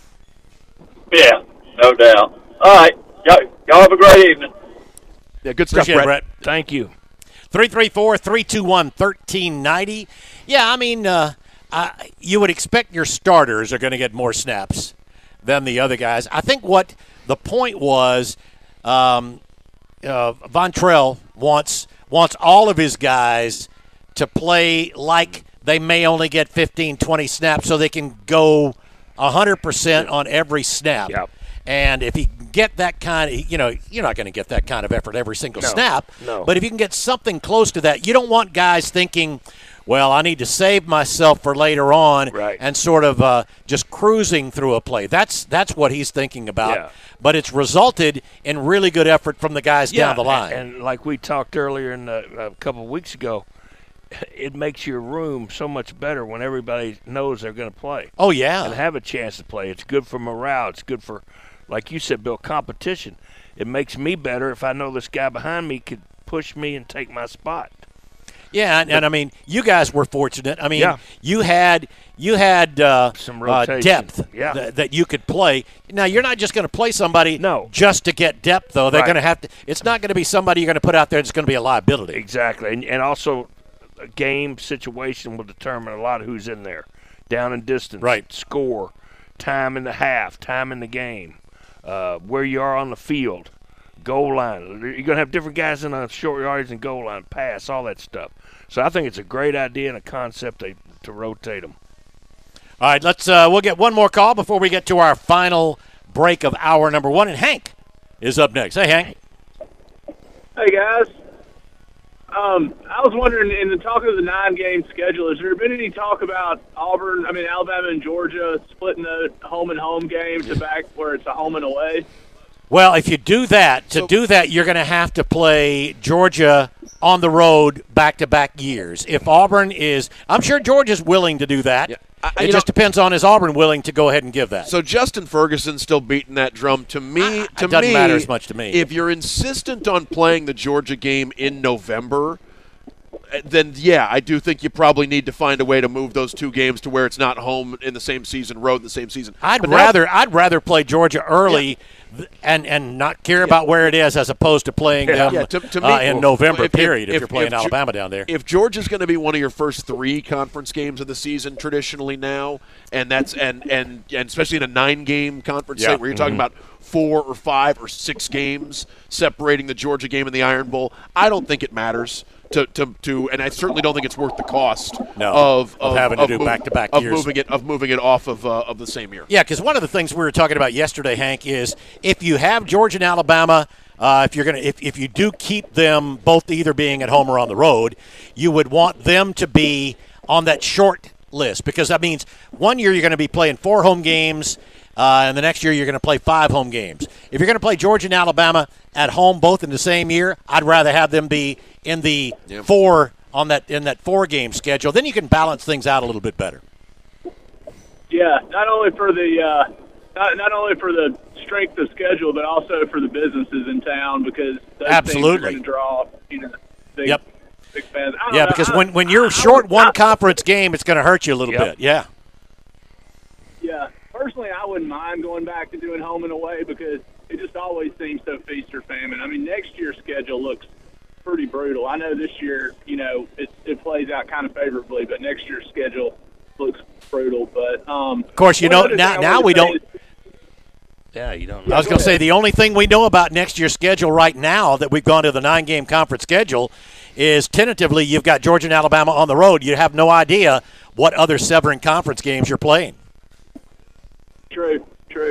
Speaker 6: Yeah, no doubt. All right, y'all have a great evening.
Speaker 3: Yeah, good stuff,
Speaker 2: Brett.
Speaker 4: Thank you.
Speaker 2: 334-321-1390. Yeah, I mean, you would expect your starters are going to get more snaps than the other guys. I think what the point was, Vontrell wants all of his guys to play like they may only get 15, 20 snaps so they can go 100% on every snap.
Speaker 4: Yep.
Speaker 2: And if he can get that kind of, you're not going to get that kind of effort every single snap.
Speaker 4: No.
Speaker 2: But if you can get something close to that, you don't want guys thinking, well, I need to save myself for later on and sort of just cruising through a play. That's what he's thinking about.
Speaker 4: Yeah.
Speaker 2: But it's resulted in really good effort from the guys down the line.
Speaker 4: And like we talked earlier a couple of weeks ago, it makes your room so much better when everybody knows they're going to play.
Speaker 2: Oh, yeah.
Speaker 4: And have a chance to play. It's good for morale. It's good for, like you said, Bill, competition. It makes me better if I know this guy behind me could push me and take my spot.
Speaker 2: Yeah, and I mean, you guys were fortunate. I mean,
Speaker 4: Yeah.
Speaker 2: you had
Speaker 4: Some rotation.
Speaker 2: depth
Speaker 4: Yeah.
Speaker 2: that you could play. Now, you're not just going to play somebody
Speaker 4: No.
Speaker 2: just to get depth, though. They're
Speaker 4: Right.
Speaker 2: going to have to. It's not going to be somebody you're going to put out there that's going to be a liability.
Speaker 4: Exactly, and also a game situation will determine a lot of who's in there. Down and distance,
Speaker 2: Right.
Speaker 4: Score, time in the half, time in the game, where you are on the field, goal line. You're going to have different guys in the short yardage and goal line, pass, all that stuff. So I think it's a great idea and a concept to rotate them.
Speaker 2: All right, we'll get one more call before we get to our final break of hour number 1. And Hank is up next. Hey, Hank.
Speaker 7: Hey, guys. I was wondering, in the talk of the 9-game schedule, has there been any talk about Alabama and Georgia splitting the home and home game to back where it's a home and away?
Speaker 2: Well, if you do that, you're going to have to play Georgia on the road back-to-back years. If Auburn is – I'm sure Georgia's willing to do that.
Speaker 3: Yeah.
Speaker 2: It just depends on, is Auburn willing to go ahead and give that?
Speaker 3: So Justin Ferguson's still beating that drum. To me,
Speaker 2: it doesn't matter as much to me.
Speaker 3: If you're insistent on playing the Georgia game in November, then yeah, I do think you probably need to find a way to move those two games to where it's not home in the same season, road in the same season.
Speaker 2: I'd rather play Georgia early and not care about where it is, as opposed to playing them
Speaker 3: to me,
Speaker 2: in November. If you're playing Alabama down there.
Speaker 3: If Georgia's going to be one of your first 3 conference games of the season traditionally now, and that's and especially in a 9-game conference slate where you're talking about 4 or 5 or 6 games separating the Georgia game and the Iron Bowl, I don't think it matters. And I certainly don't think it's worth the cost of
Speaker 2: having to do back-to-back years.
Speaker 3: moving it off of the same year.
Speaker 2: Yeah, because one of the things we were talking about yesterday, Hank, is if you have Georgia and Alabama, if you do keep them both either being at home or on the road, you would want them to be on that short list, because that means one year you're going to be playing 4 home games, and the next year you're going to play 5 home games. If you're going to play Georgia and Alabama at home both in the same year, I'd rather have them be in the 4 in that 4-game schedule. Then you can balance things out a little bit better.
Speaker 7: Yeah, not only for the strength of schedule, but also for the businesses in town, because those
Speaker 2: Absolutely
Speaker 7: things are going to draw big fans.
Speaker 2: Yeah, because when you're short one conference game, it's going to hurt you a little bit. Yeah.
Speaker 7: Yeah. Personally, I wouldn't mind going back to doing home and away, because it just always seems so feast or famine. I mean, next year's schedule looks pretty brutal. I know this year, it plays out kind of favorably, but next year's schedule looks brutal. But
Speaker 2: of course, now we don't.
Speaker 4: Yeah, you don't know.
Speaker 2: I was going to say, the only thing we know about next year's schedule right now that we've gone to the 9-game conference schedule is tentatively you've got Georgia and Alabama on the road. You have no idea what other Severn Conference games you're playing.
Speaker 7: True.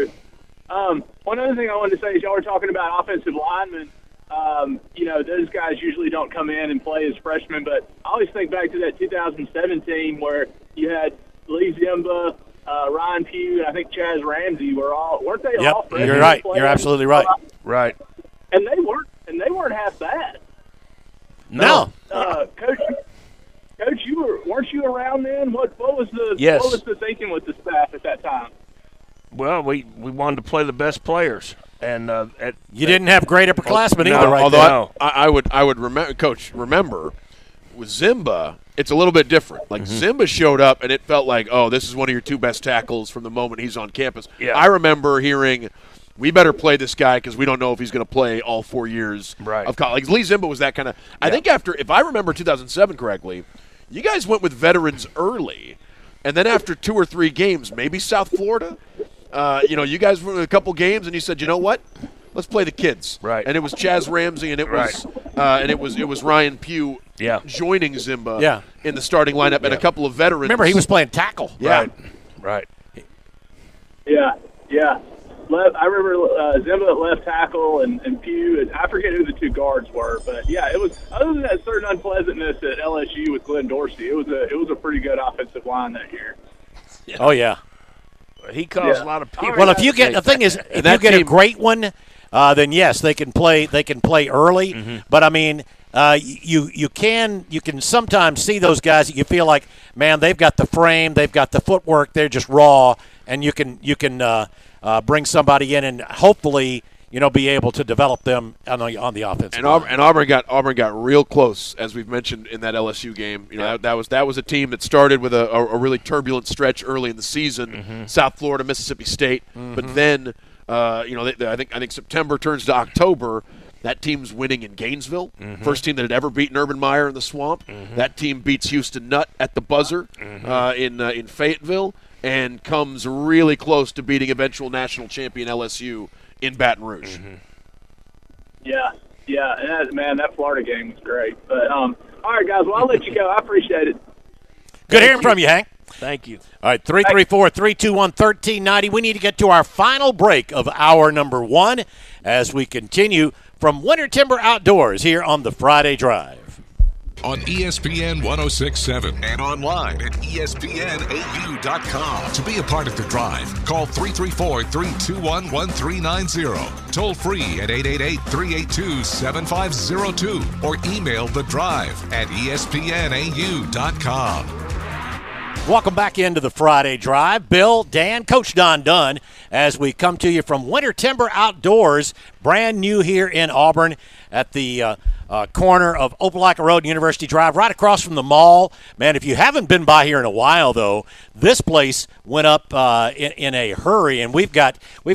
Speaker 7: One other thing I wanted to say is y'all were talking about offensive linemen. Those guys usually don't come in and play as freshmen, but I always think back to that 2017 where you had Lee Zimba, Ryan Pugh, and I think Chaz Ramsey weren't they all freshmen?
Speaker 2: You're right. You're absolutely right.
Speaker 4: Right.
Speaker 7: And they weren't half bad.
Speaker 2: No.
Speaker 7: Coach, weren't you around then? What was the
Speaker 4: Yes.
Speaker 7: What was the thinking with the staff at that time?
Speaker 4: Well, we wanted to play the best players, and
Speaker 2: You didn't have great upperclassmen
Speaker 4: No,
Speaker 2: either, right
Speaker 3: Although
Speaker 2: there.
Speaker 3: I would remember, Coach. Remember, with Zimba, it's a little bit different. Like Zimba showed up, and it felt like, oh, this is one of your 2 best tackles from the moment he's on campus.
Speaker 4: Yeah.
Speaker 3: I remember hearing, we better play this guy because we don't know if he's going to play all 4 years
Speaker 4: Right.
Speaker 3: of college. Like, Lee Zimba was that kind of. I think if I remember 2007 correctly, you guys went with veterans early, and then after 2 or 3 games, maybe South Florida. You guys were in a couple games, and you said, you know what? Let's play the kids.
Speaker 4: Right.
Speaker 3: And it was Chaz Ramsey, and it was Ryan Pugh joining Zimba in the starting lineup, and a couple of veterans.
Speaker 2: Remember, he was playing tackle.
Speaker 3: Yeah.
Speaker 4: Right.
Speaker 7: Yeah. I remember Zimba at left tackle and Pugh, and I forget who the 2 guards were, but yeah, it was. Other than that certain unpleasantness at LSU with Glenn Dorsey, it was a pretty good offensive line that year.
Speaker 4: Yeah.
Speaker 2: Oh yeah.
Speaker 4: He caused a lot of people.
Speaker 2: Well, if you get a great one, then yes, they can play. They can play early. But I mean, you can sometimes see those guys that you feel like, man, they've got the frame, they've got the footwork, they're just raw, and you can bring somebody in, and hopefully be able to develop them on the offensive line.
Speaker 3: And Auburn got real close, as we've mentioned in that LSU game. That was a team that started with a really turbulent stretch early in the season. South Florida, Mississippi State, but then I think September turns to October. That team's winning in Gainesville. First team that had ever beaten Urban Meyer in the Swamp. That team beats Houston Nutt at the buzzer in Fayetteville, and comes really close to beating eventual national champion LSU in Baton Rouge.
Speaker 7: Yeah, and that Florida game was great. But all right, guys, well, I'll let you go. I appreciate it.
Speaker 2: Good hearing from you, Hank.
Speaker 4: Thank you.
Speaker 2: All right, 334-321-1390. We need to get to our final break of hour number 1 as we continue from Winter Timber Outdoors here on the Friday Drive.
Speaker 1: On ESPN 106.7 and online at ESPNAU.com. To be a part of the drive, call 334-321-1390. Toll free at 888-382-7502 or email the drive at ESPNAU.com.
Speaker 2: Welcome back into the Friday Drive. Bill, Dan, Coach Don Dunn, as we come to you from Winter Timber Outdoors, brand new here in Auburn at the corner of Opelika Road and University Drive, right across from the mall. Man, if you haven't been by here in a while, though, this place went up in a hurry, and we've got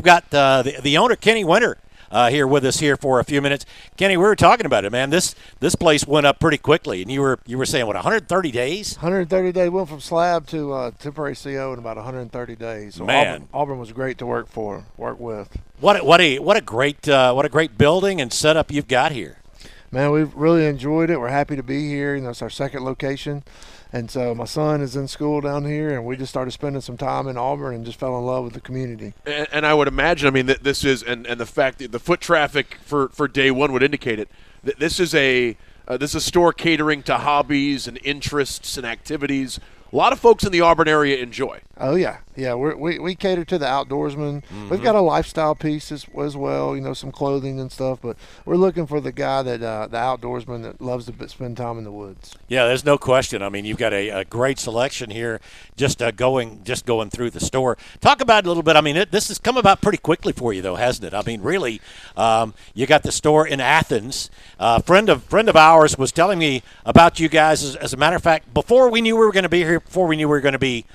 Speaker 2: the owner, Kenny Winter, here with us here for a few minutes. Kenny, we were talking about it, man. This place went up pretty quickly, and you were saying, what, 130 days?
Speaker 8: 130 days. Went from slab to temporary CO in about 130 days. So
Speaker 2: man,
Speaker 8: Auburn was great to work with.
Speaker 2: What a great building and setup you've got here.
Speaker 8: Man, we've really enjoyed it. We're happy to be here. It's our second location. And so my son is in school down here, and we just started spending some time in Auburn and just fell in love with the community.
Speaker 3: And I would imagine, that this is, and the fact that the foot traffic for day one would indicate it, that this is a store catering to hobbies and interests and activities a lot of folks in the Auburn area enjoy.
Speaker 8: Oh, yeah. Yeah, we cater to the outdoorsman. Mm-hmm. We've got a lifestyle piece as well, some clothing and stuff, but we're looking for the guy that the outdoorsman that loves to spend time in the woods.
Speaker 2: Yeah, there's no question. You've got a great selection here just going through the store. Talk about it a little bit. This has come about pretty quickly for you, though, hasn't it? Really, you got the store in Athens. A friend of ours was telling me about you guys. As a matter of fact, before we knew we were going to be here, before we knew we were going to be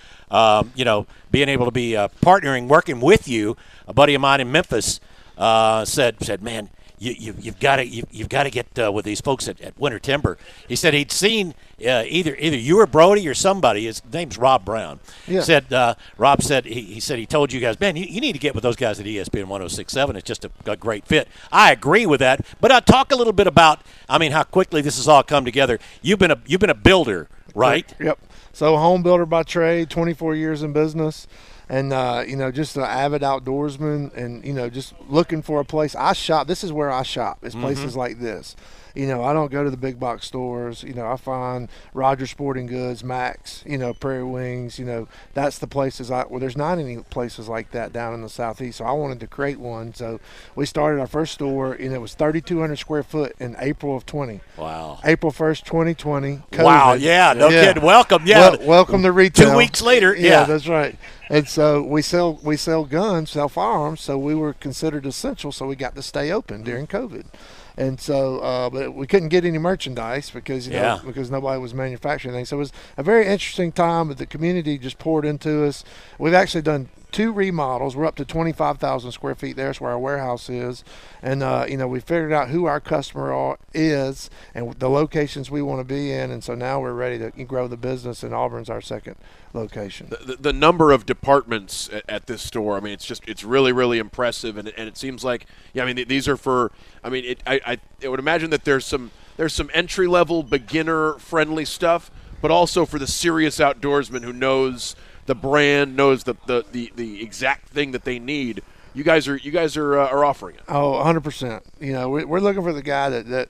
Speaker 2: being able to be partnering, working with you, a buddy of mine in Memphis said, man, you've got to get with these folks at Winter Timber. He said he'd seen either you or Brody or somebody. His name's Rob Brown. Yeah. Rob said he told you guys, man, you need to get with those guys at ESPN 106.7. It's just a great fit. I agree with that. But I'll talk a little bit about how quickly this has all come together. You've been a builder, right?
Speaker 8: Yep. So home builder by trade, 24 years in business, and just an avid outdoorsman, and just looking for a place. I shop. This is where I shop. It's places like this. I don't go to the big box stores. I find Rogers Sporting Goods, Max, Prairie Wings. That's the places there's not any places like that down in the Southeast. So I wanted to create one. So we started our first store, and it was 3,200 square foot in April of 20.
Speaker 2: Wow.
Speaker 8: April 1st, 2020. COVID.
Speaker 2: Wow. Yeah. No kidding. Welcome. Yeah.
Speaker 8: Welcome to retail.
Speaker 2: 2 weeks later.
Speaker 8: Yeah, that's right. And so we sell guns, sell firearms. So we were considered essential. So we got to stay open during COVID. And so, but we couldn't get any merchandise because because nobody was manufacturing anything. So it was a very interesting time. But the community just poured into us. We've actually done 2 remodels. We're up to 25,000 square feet. There's where our warehouse is, and we figured out who our customer is and the locations we want to be in. And so now we're ready to grow the business. And Auburn's our second location.
Speaker 3: The number of departments at this store, it's really, really impressive, and it seems like these are for. I would imagine that there's some entry level beginner friendly stuff, but also for the serious outdoorsman who knows the brand, knows the exact thing that they need. You guys are offering it.
Speaker 8: Oh, 100%. We're looking for the guy that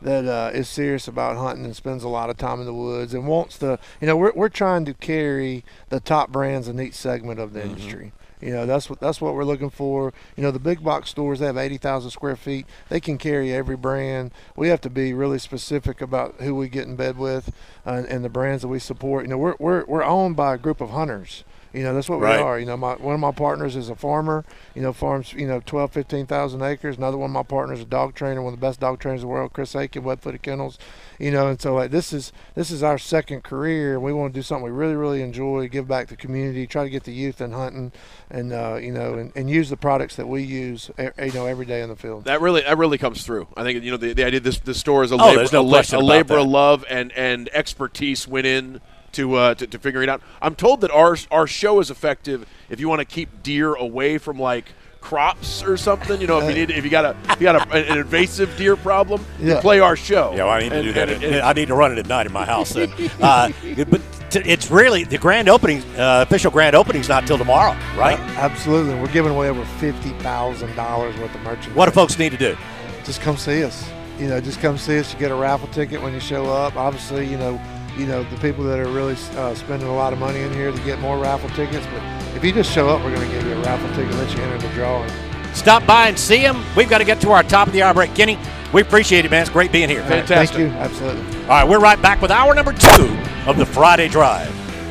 Speaker 8: is serious about hunting and spends a lot of time in the woods and wants to. We're trying to carry the top brands in each segment of the industry. That's what we're looking for. The big box stores, they have 80,000 square feet. They can carry every brand. We have to be really specific about who we get in bed with and the brands that we support. We're owned by a group of hunters. That's what we are. One of my partners is a farmer. Farms 12, 15,000 acres. Another one of my partners is a dog trainer, one of the best dog trainers in the world, Chris Aiken, Web-Footed Kennels. And so like this is our second career. We want to do something we really, really enjoy, give back to the community, try to get the youth in hunting, and and use the products that we use every day in the field.
Speaker 3: That really comes through. I think the idea this store is a labor of love and expertise went in to figuring it out. I'm told that our show is effective if you want to keep deer away from like crops or something. If you got an invasive deer problem, you play our show.
Speaker 2: Yeah, well, I need to do that. I need to run it at night in my house. Then. But it's really the grand opening. Official grand opening is not till tomorrow, right?
Speaker 8: Absolutely. We're giving away over $50,000 worth of merchandise.
Speaker 2: What do folks need to do?
Speaker 8: Just come see us. Just come see us. You get a raffle ticket when you show up. Obviously, the people that are really spending a lot of money in here to get more raffle tickets. But if you just show up, we're going to give you a raffle ticket, let you enter the drawing.
Speaker 2: Stop by and see them. We've got to get to our top of the hour break. Kenny, we appreciate it, man. It's great being here.
Speaker 3: Fantastic.
Speaker 8: Thank you. Absolutely.
Speaker 2: All right, we're right back with hour number 2 of the Friday Drive.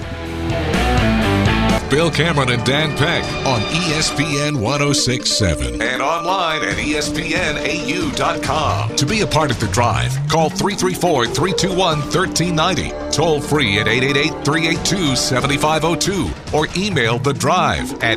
Speaker 1: Bill Cameron and Dan Peck on ESPN 106.7 and online at ESPNAU.com. To be a part of the drive, call 334-321-1390, toll free at 888-382-7502, or email the drive at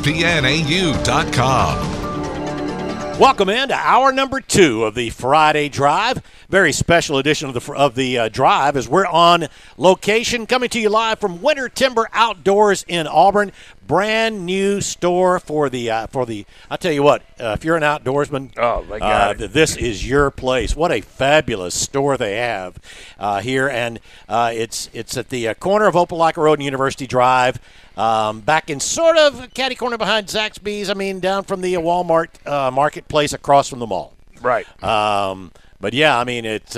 Speaker 1: ESPNAU.com.
Speaker 2: Welcome into hour number 2 of the Friday Drive. Very special edition of the Drive as we're on location, coming to you live from Winter Timber Outdoors in Auburn. Brand new store for the. I'll tell you what. If you're an outdoorsman, this is your place. What a fabulous store they have here, and it's at the corner of Opelika Road and University Drive. Back in sort of catty corner behind Zaxby's. Down from the Walmart marketplace across from the mall.
Speaker 4: Right.
Speaker 2: But yeah, it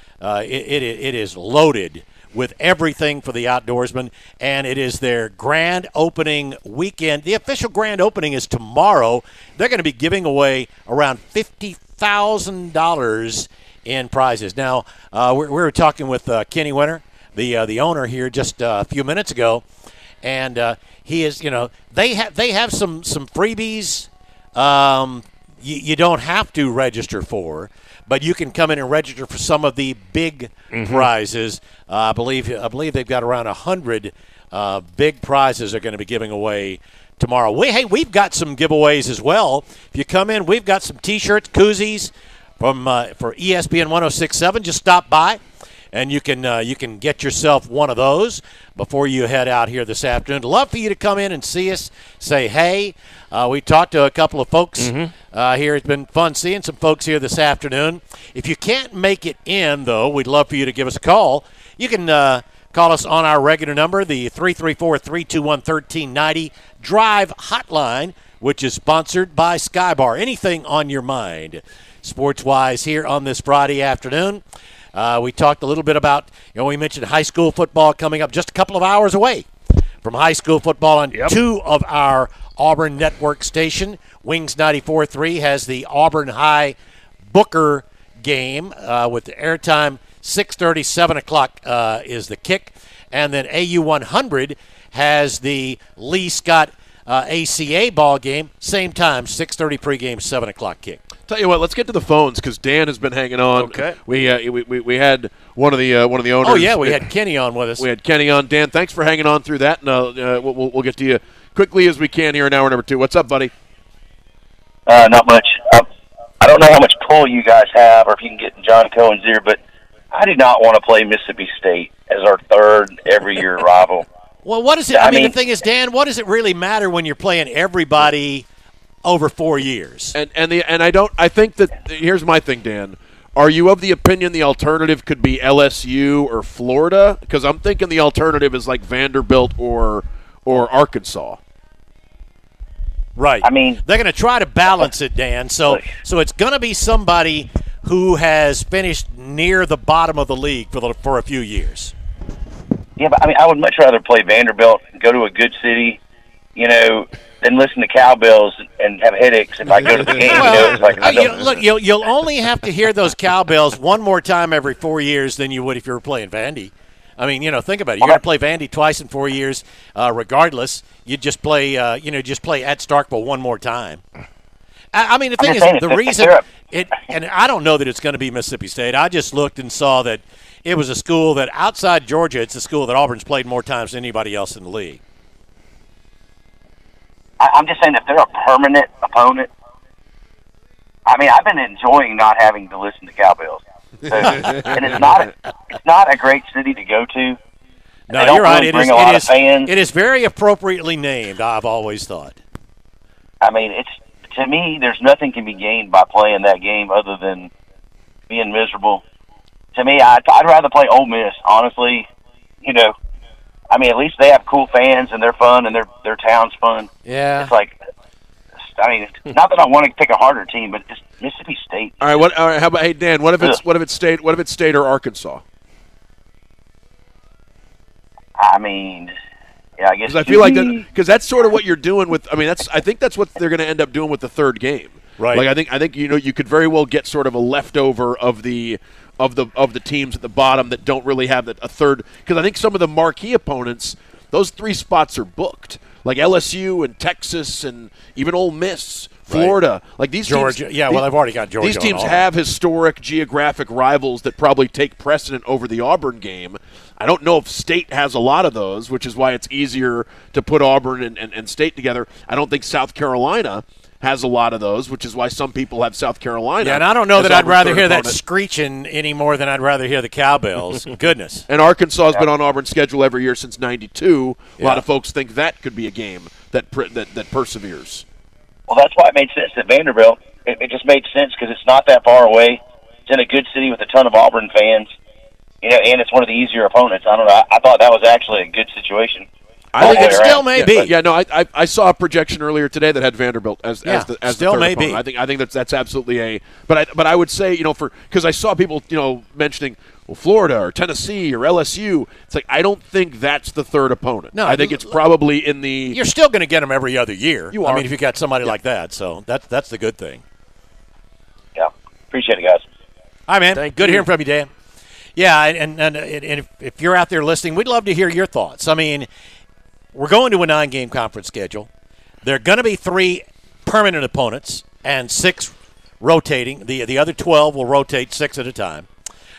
Speaker 2: is loaded with everything for the outdoorsman, and it is their grand opening weekend. The official grand opening is tomorrow. They're going to be giving away around $50,000 in prizes. Now, we were talking with Kenny Winter, the owner here, just a few minutes ago. And he is, they have some freebies you don't have to register for, but you can come in and register for some of the big prizes. I believe they've got around 100 big prizes they're going to be giving away tomorrow. We've got some giveaways as well. If you come in, we've got some T-shirts, koozies for ESPN 106.7. Just stop by. And you can get yourself one of those before you head out here this afternoon. I'd love for you to come in and see us, say hey. We talked to a couple of folks here. It's been fun seeing some folks here this afternoon. If you can't make it in, though, we'd love for you to give us a call. You can call us on our regular number, the 334-321-1390 Drive Hotline, which is sponsored by Skybar. Anything on your mind sports-wise here on this Friday afternoon. We talked a little bit about, we mentioned high school football coming up just a couple of hours away from high school football on 2 of our Auburn network station. Wings 94.3 has the Auburn High Booker game with the airtime 6:30, 7 o'clock is the kick. And then AU 100 has the Lee Scott ACA ball game, same time, 6:30 pregame, 7 o'clock kick.
Speaker 3: Tell you what, let's get to the phones because Dan has been hanging on.
Speaker 4: Okay.
Speaker 3: We had one of the owners.
Speaker 2: Oh yeah, we had Kenny on with us.
Speaker 3: We had Kenny on. Dan, thanks for hanging on through that, and we'll get to you quickly as we can here in hour number 2. What's up, buddy?
Speaker 9: Not much. I don't know how much pull you guys have, or if you can get John Cohen's ear, but I do not want to play Mississippi State as our third every year rival.
Speaker 2: Well, what is it? I mean, the thing is, Dan, what does it really matter when you're playing everybody over 4 years?
Speaker 3: I think that here's my thing, Dan. Are you of the opinion the alternative could be LSU or Florida? Because I'm thinking the alternative is like Vanderbilt or Arkansas.
Speaker 2: Right. They're going to try to balance it, Dan. So it's going to be somebody who has finished near the bottom of the league for a few years.
Speaker 9: Yeah, but I would much rather play Vanderbilt, go to a good city, than listen to cowbells and have headaches if I go to the game.
Speaker 2: Look, you'll only have to hear those cowbells one more time every 4 years than you would if you were playing Vandy. I mean, think about it. You're going to play Vandy twice in 4 years, regardless. You just play, just play at Starkville one more time. I mean, the thing is, the reason and I don't know that it's going to be Mississippi State. I just looked and saw that it was a school that outside Georgia, it's a school that Auburn's played more times than anybody else in the league.
Speaker 9: I'm just saying, if they're a permanent opponent, I mean, I've been enjoying not having to listen to Cowbells. So, and it's not a great city to go to.
Speaker 2: No, you're right. It is very appropriately named, I've always thought.
Speaker 9: I mean, to me, there's nothing can be gained by playing that game other than being miserable. To me, I'd rather play Ole Miss, honestly. I mean, at least they have cool fans and they're fun and their town's fun.
Speaker 2: Yeah.
Speaker 9: It's like, I mean, not that I want to pick a harder team, but it's Mississippi State.
Speaker 3: All right. How about, hey Dan? What if it's State or Arkansas?
Speaker 9: I mean, yeah, I guess.
Speaker 3: Because I feel like because that's sort of what you're doing with. I mean, I think that's what they're going to end up doing with the third game.
Speaker 2: Right.
Speaker 3: Like I think you could very well get sort of a leftover of the teams at the bottom that don't really have a third. Because I think some of the marquee opponents, those 3 spots are booked. Like LSU and Texas and even Ole Miss, Florida.
Speaker 2: Right.
Speaker 3: Like these
Speaker 2: Georgia.
Speaker 3: teams,
Speaker 2: yeah, well, I've already got Georgia.
Speaker 3: These teams have historic geographic rivals that probably take precedent over the Auburn game. I don't know if State has a lot of those, which is why it's easier to put Auburn and State together. I don't think South Carolina has a lot of those, which is why some people have South Carolina.
Speaker 2: Yeah, and I don't know that I'd
Speaker 3: Auburn's
Speaker 2: rather hear
Speaker 3: opponent.
Speaker 2: that screeching any more than I'd rather hear the Cowbells. Goodness.
Speaker 3: And Arkansas has been on Auburn's schedule every year since '92. A lot of folks think that could be a game that perseveres.
Speaker 9: Well, that's why it made sense at Vanderbilt. It just made sense because it's not that far away. It's in a good city with a ton of Auburn fans, and it's one of the easier opponents. I don't know. I thought that was actually a good situation.
Speaker 2: I think it still may be.
Speaker 3: Yeah, no, I saw a projection earlier today that had Vanderbilt as the
Speaker 2: still
Speaker 3: third
Speaker 2: may
Speaker 3: opponent.
Speaker 2: be.
Speaker 3: I think that's absolutely a. But I would say because I saw people mentioning Florida or Tennessee or LSU. It's like I don't think that's the third opponent.
Speaker 2: No,
Speaker 3: I think it's probably in the.
Speaker 2: You're still going to get them every other year.
Speaker 3: You are.
Speaker 2: I mean, if you got somebody like that, so that's the good thing.
Speaker 9: Yeah, appreciate it, guys.
Speaker 2: Hi, man. Good hearing from you, Dan. Yeah, and if you're out there listening, we'd love to hear your thoughts. I mean, we're going to a 9-game conference schedule. There are going to be 3 permanent opponents and 6 rotating. The other 12 will rotate 6 at a time.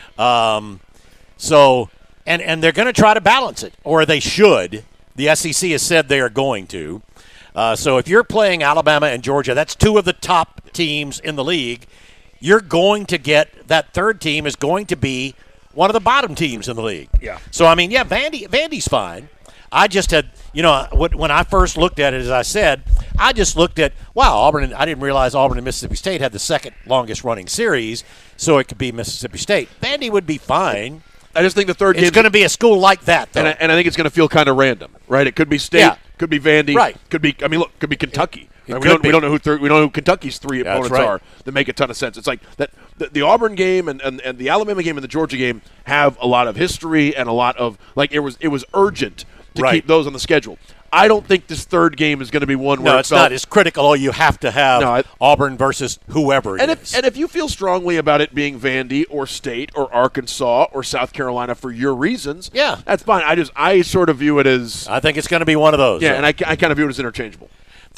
Speaker 2: So they're going to try to balance it, or they should. The SEC has said they are going to. So if you're playing Alabama and Georgia, that's 2 of the top teams in the league. You're going to get that third team is going to be one of the bottom teams in the league.
Speaker 4: Yeah.
Speaker 2: So, I mean, Vandy's fine. I just had, when I first looked at it, as I said, I just looked at, Auburn. I didn't realize Auburn and Mississippi State had the second longest running series, so it could be Mississippi State. Vandy would be fine.
Speaker 3: I just think the third game
Speaker 2: is going to be a school like that, though.
Speaker 3: And I think it's going to feel kind of random, right? It could be State, could be Vandy,
Speaker 2: right?
Speaker 3: Could be Kentucky.
Speaker 2: It
Speaker 3: we don't know who Kentucky's 3 opponents are that make a ton of sense. It's like that the Auburn game and the Alabama game and the Georgia game have a lot of history and a lot of it was urgent to keep those on the schedule. I don't think this third game is going to be one where
Speaker 2: it's not. It's critical. You have to have Auburn versus whoever it is.
Speaker 3: And if you feel strongly about it being Vandy or State or Arkansas or South Carolina for your reasons, that's fine. I sort of view it as
Speaker 2: I think it's going to be one of those.
Speaker 3: Yeah, and I kind of view it as interchangeable.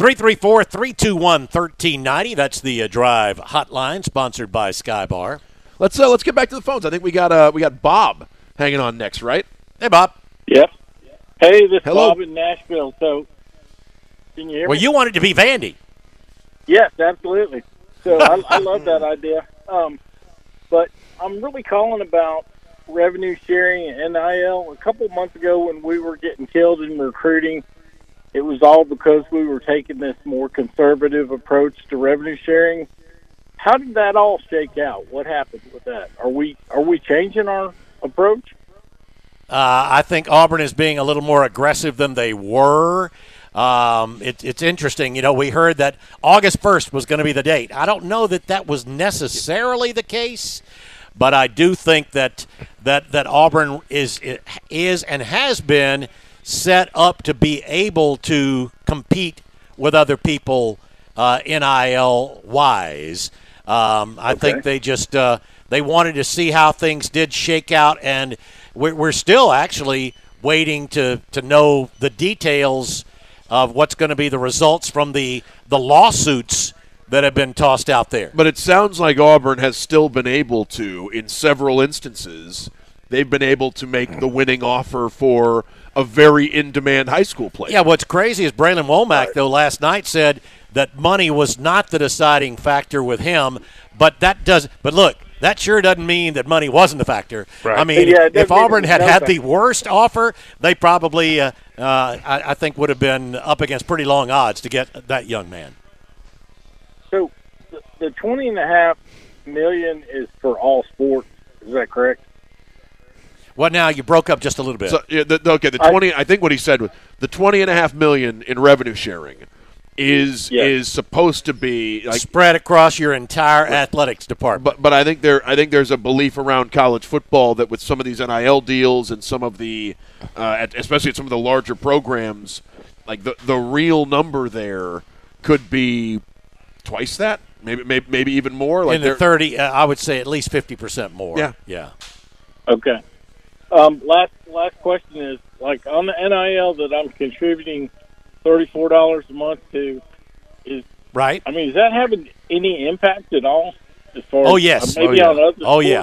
Speaker 2: 334-321-1390. That's the Drive hotline, sponsored by Skybar.
Speaker 3: Let's get back to the phones. I think we got Bob hanging on next, right?
Speaker 2: Hey, Bob.
Speaker 10: Yep. Hey, this is Bob in Nashville. So, can you hear me?
Speaker 2: Well, you want it to be Vandy.
Speaker 10: Yes, absolutely. So I love that idea. But I'm really calling about revenue sharing and NIL. A couple months ago when we were getting killed in recruiting, it was all because we were taking this more conservative approach to revenue sharing. How did that all shake out? What happened with that? Are we changing our approach?
Speaker 2: I think Auburn is being a little more aggressive than they were. It's interesting. We heard that August 1st was going to be the date. I don't know that was necessarily the case, but I do think that Auburn is and has been set up to be able to compete with other people NIL-wise. I think they just they wanted to see how things did shake out, and we're still actually waiting to know the details of what's going to be the results from the lawsuits that have been tossed out there.
Speaker 3: But it sounds like Auburn has still been able to, in several instances, they've been able to make the winning offer for a very in-demand high school player.
Speaker 2: Yeah, what's crazy is Braylon Womack, though, last night said that money was not the deciding factor with him, but look, that sure doesn't mean that money wasn't the factor.
Speaker 4: Right.
Speaker 2: I mean, if Auburn had the worst offer, they probably, I think, would have been up against pretty long odds to get that young man.
Speaker 10: So the $20.5 million is for all sports. Is that correct?
Speaker 2: Well, now you broke up just a little bit.
Speaker 3: So, yeah, the 20. I think what he said was the $20.5 million in revenue sharing is supposed to be like
Speaker 2: spread across your entire athletics department.
Speaker 3: But I think there's a belief around college football that with some of these NIL deals and some of the especially at some of the larger programs, like the real number there could be twice that, maybe even more. Like
Speaker 2: in the 30, I would say at least 50% more.
Speaker 3: Yeah.
Speaker 10: Okay. Last question is, like, on the NIL that I'm contributing $34 a month to, is
Speaker 2: right.
Speaker 10: I mean, is that having any impact at all? As far
Speaker 2: oh
Speaker 10: as,
Speaker 2: yes.
Speaker 10: Maybe on other sports?
Speaker 2: Yeah.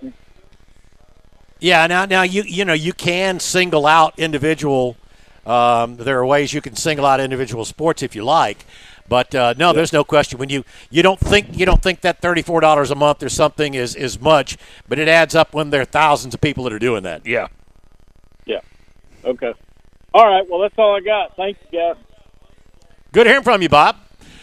Speaker 2: Yeah. Now you can single out individual. There are ways you can single out individual sports if you like. But no, there's no question. When you don't think that $34 a month or something is much, but it adds up when there are thousands of people that are doing that.
Speaker 4: Yeah.
Speaker 10: Yeah. Okay. All right. Well, that's all I got. Thank you, guys.
Speaker 2: Good hearing from you, Bob.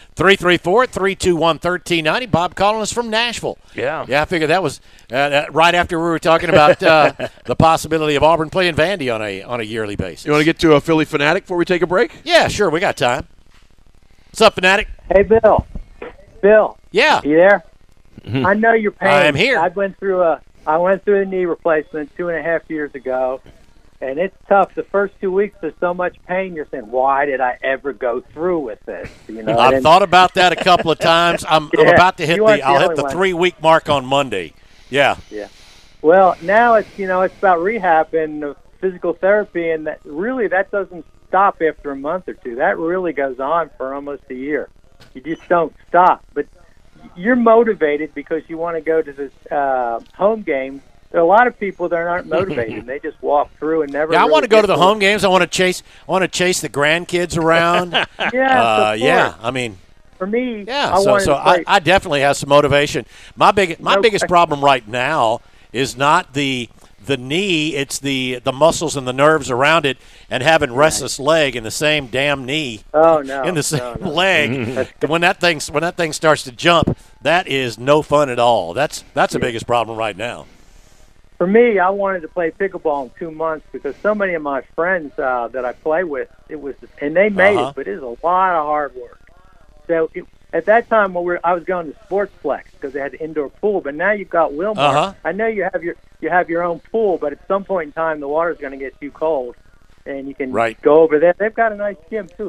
Speaker 2: 334-321-1390. Bob calling us from Nashville.
Speaker 4: Yeah.
Speaker 2: I figured that was right after we were talking about the possibility of Auburn playing Vandy on a yearly basis.
Speaker 3: You want to get to a Philly Fanatic before we take a break?
Speaker 2: Yeah, sure. We got time. What's up, Fanatic?
Speaker 11: Hey, Bill. Bill.
Speaker 2: Yeah.
Speaker 11: You there? I know your pain.
Speaker 2: I am here.
Speaker 11: I went through a knee replacement 2.5 years ago, and it's tough. The first 2 weeks, there's so much pain. You're saying, why did I ever go through with this? You know,
Speaker 2: I've thought about that a couple of times. I'm about to hit the 3-week mark on Monday. Yeah.
Speaker 11: Yeah. Well, now it's about rehab and physical therapy, and that doesn't stop after a month or two. That really goes on for almost a year. You just don't stop. But you're motivated because you want to go to this home game. There are a lot of people that aren't motivated. They just walk through and never.
Speaker 2: Yeah,
Speaker 11: really
Speaker 2: I want to go to the home games. I want to chase the grandkids around.
Speaker 11: Yeah.
Speaker 2: I mean,
Speaker 11: for me,
Speaker 2: yeah. I definitely have some motivation. My biggest problem right now is not the knee, it's the muscles and the nerves around it, and having restless leg in the same damn knee.
Speaker 11: Oh no!
Speaker 2: In the same leg. when that thing starts to jump, that is no fun at all. That's the biggest problem right now.
Speaker 11: For me, I wanted to play pickleball in 2 months because so many of my friends that I play with, and they made it, but it was a lot of hard work. So at that time, I was going to Sportsplex because they had the indoor pool. But now you've got Wilmar. I know you have your own pool, but at some point in time, the water's going to get too cold, and you can go over there. They've got a nice gym too.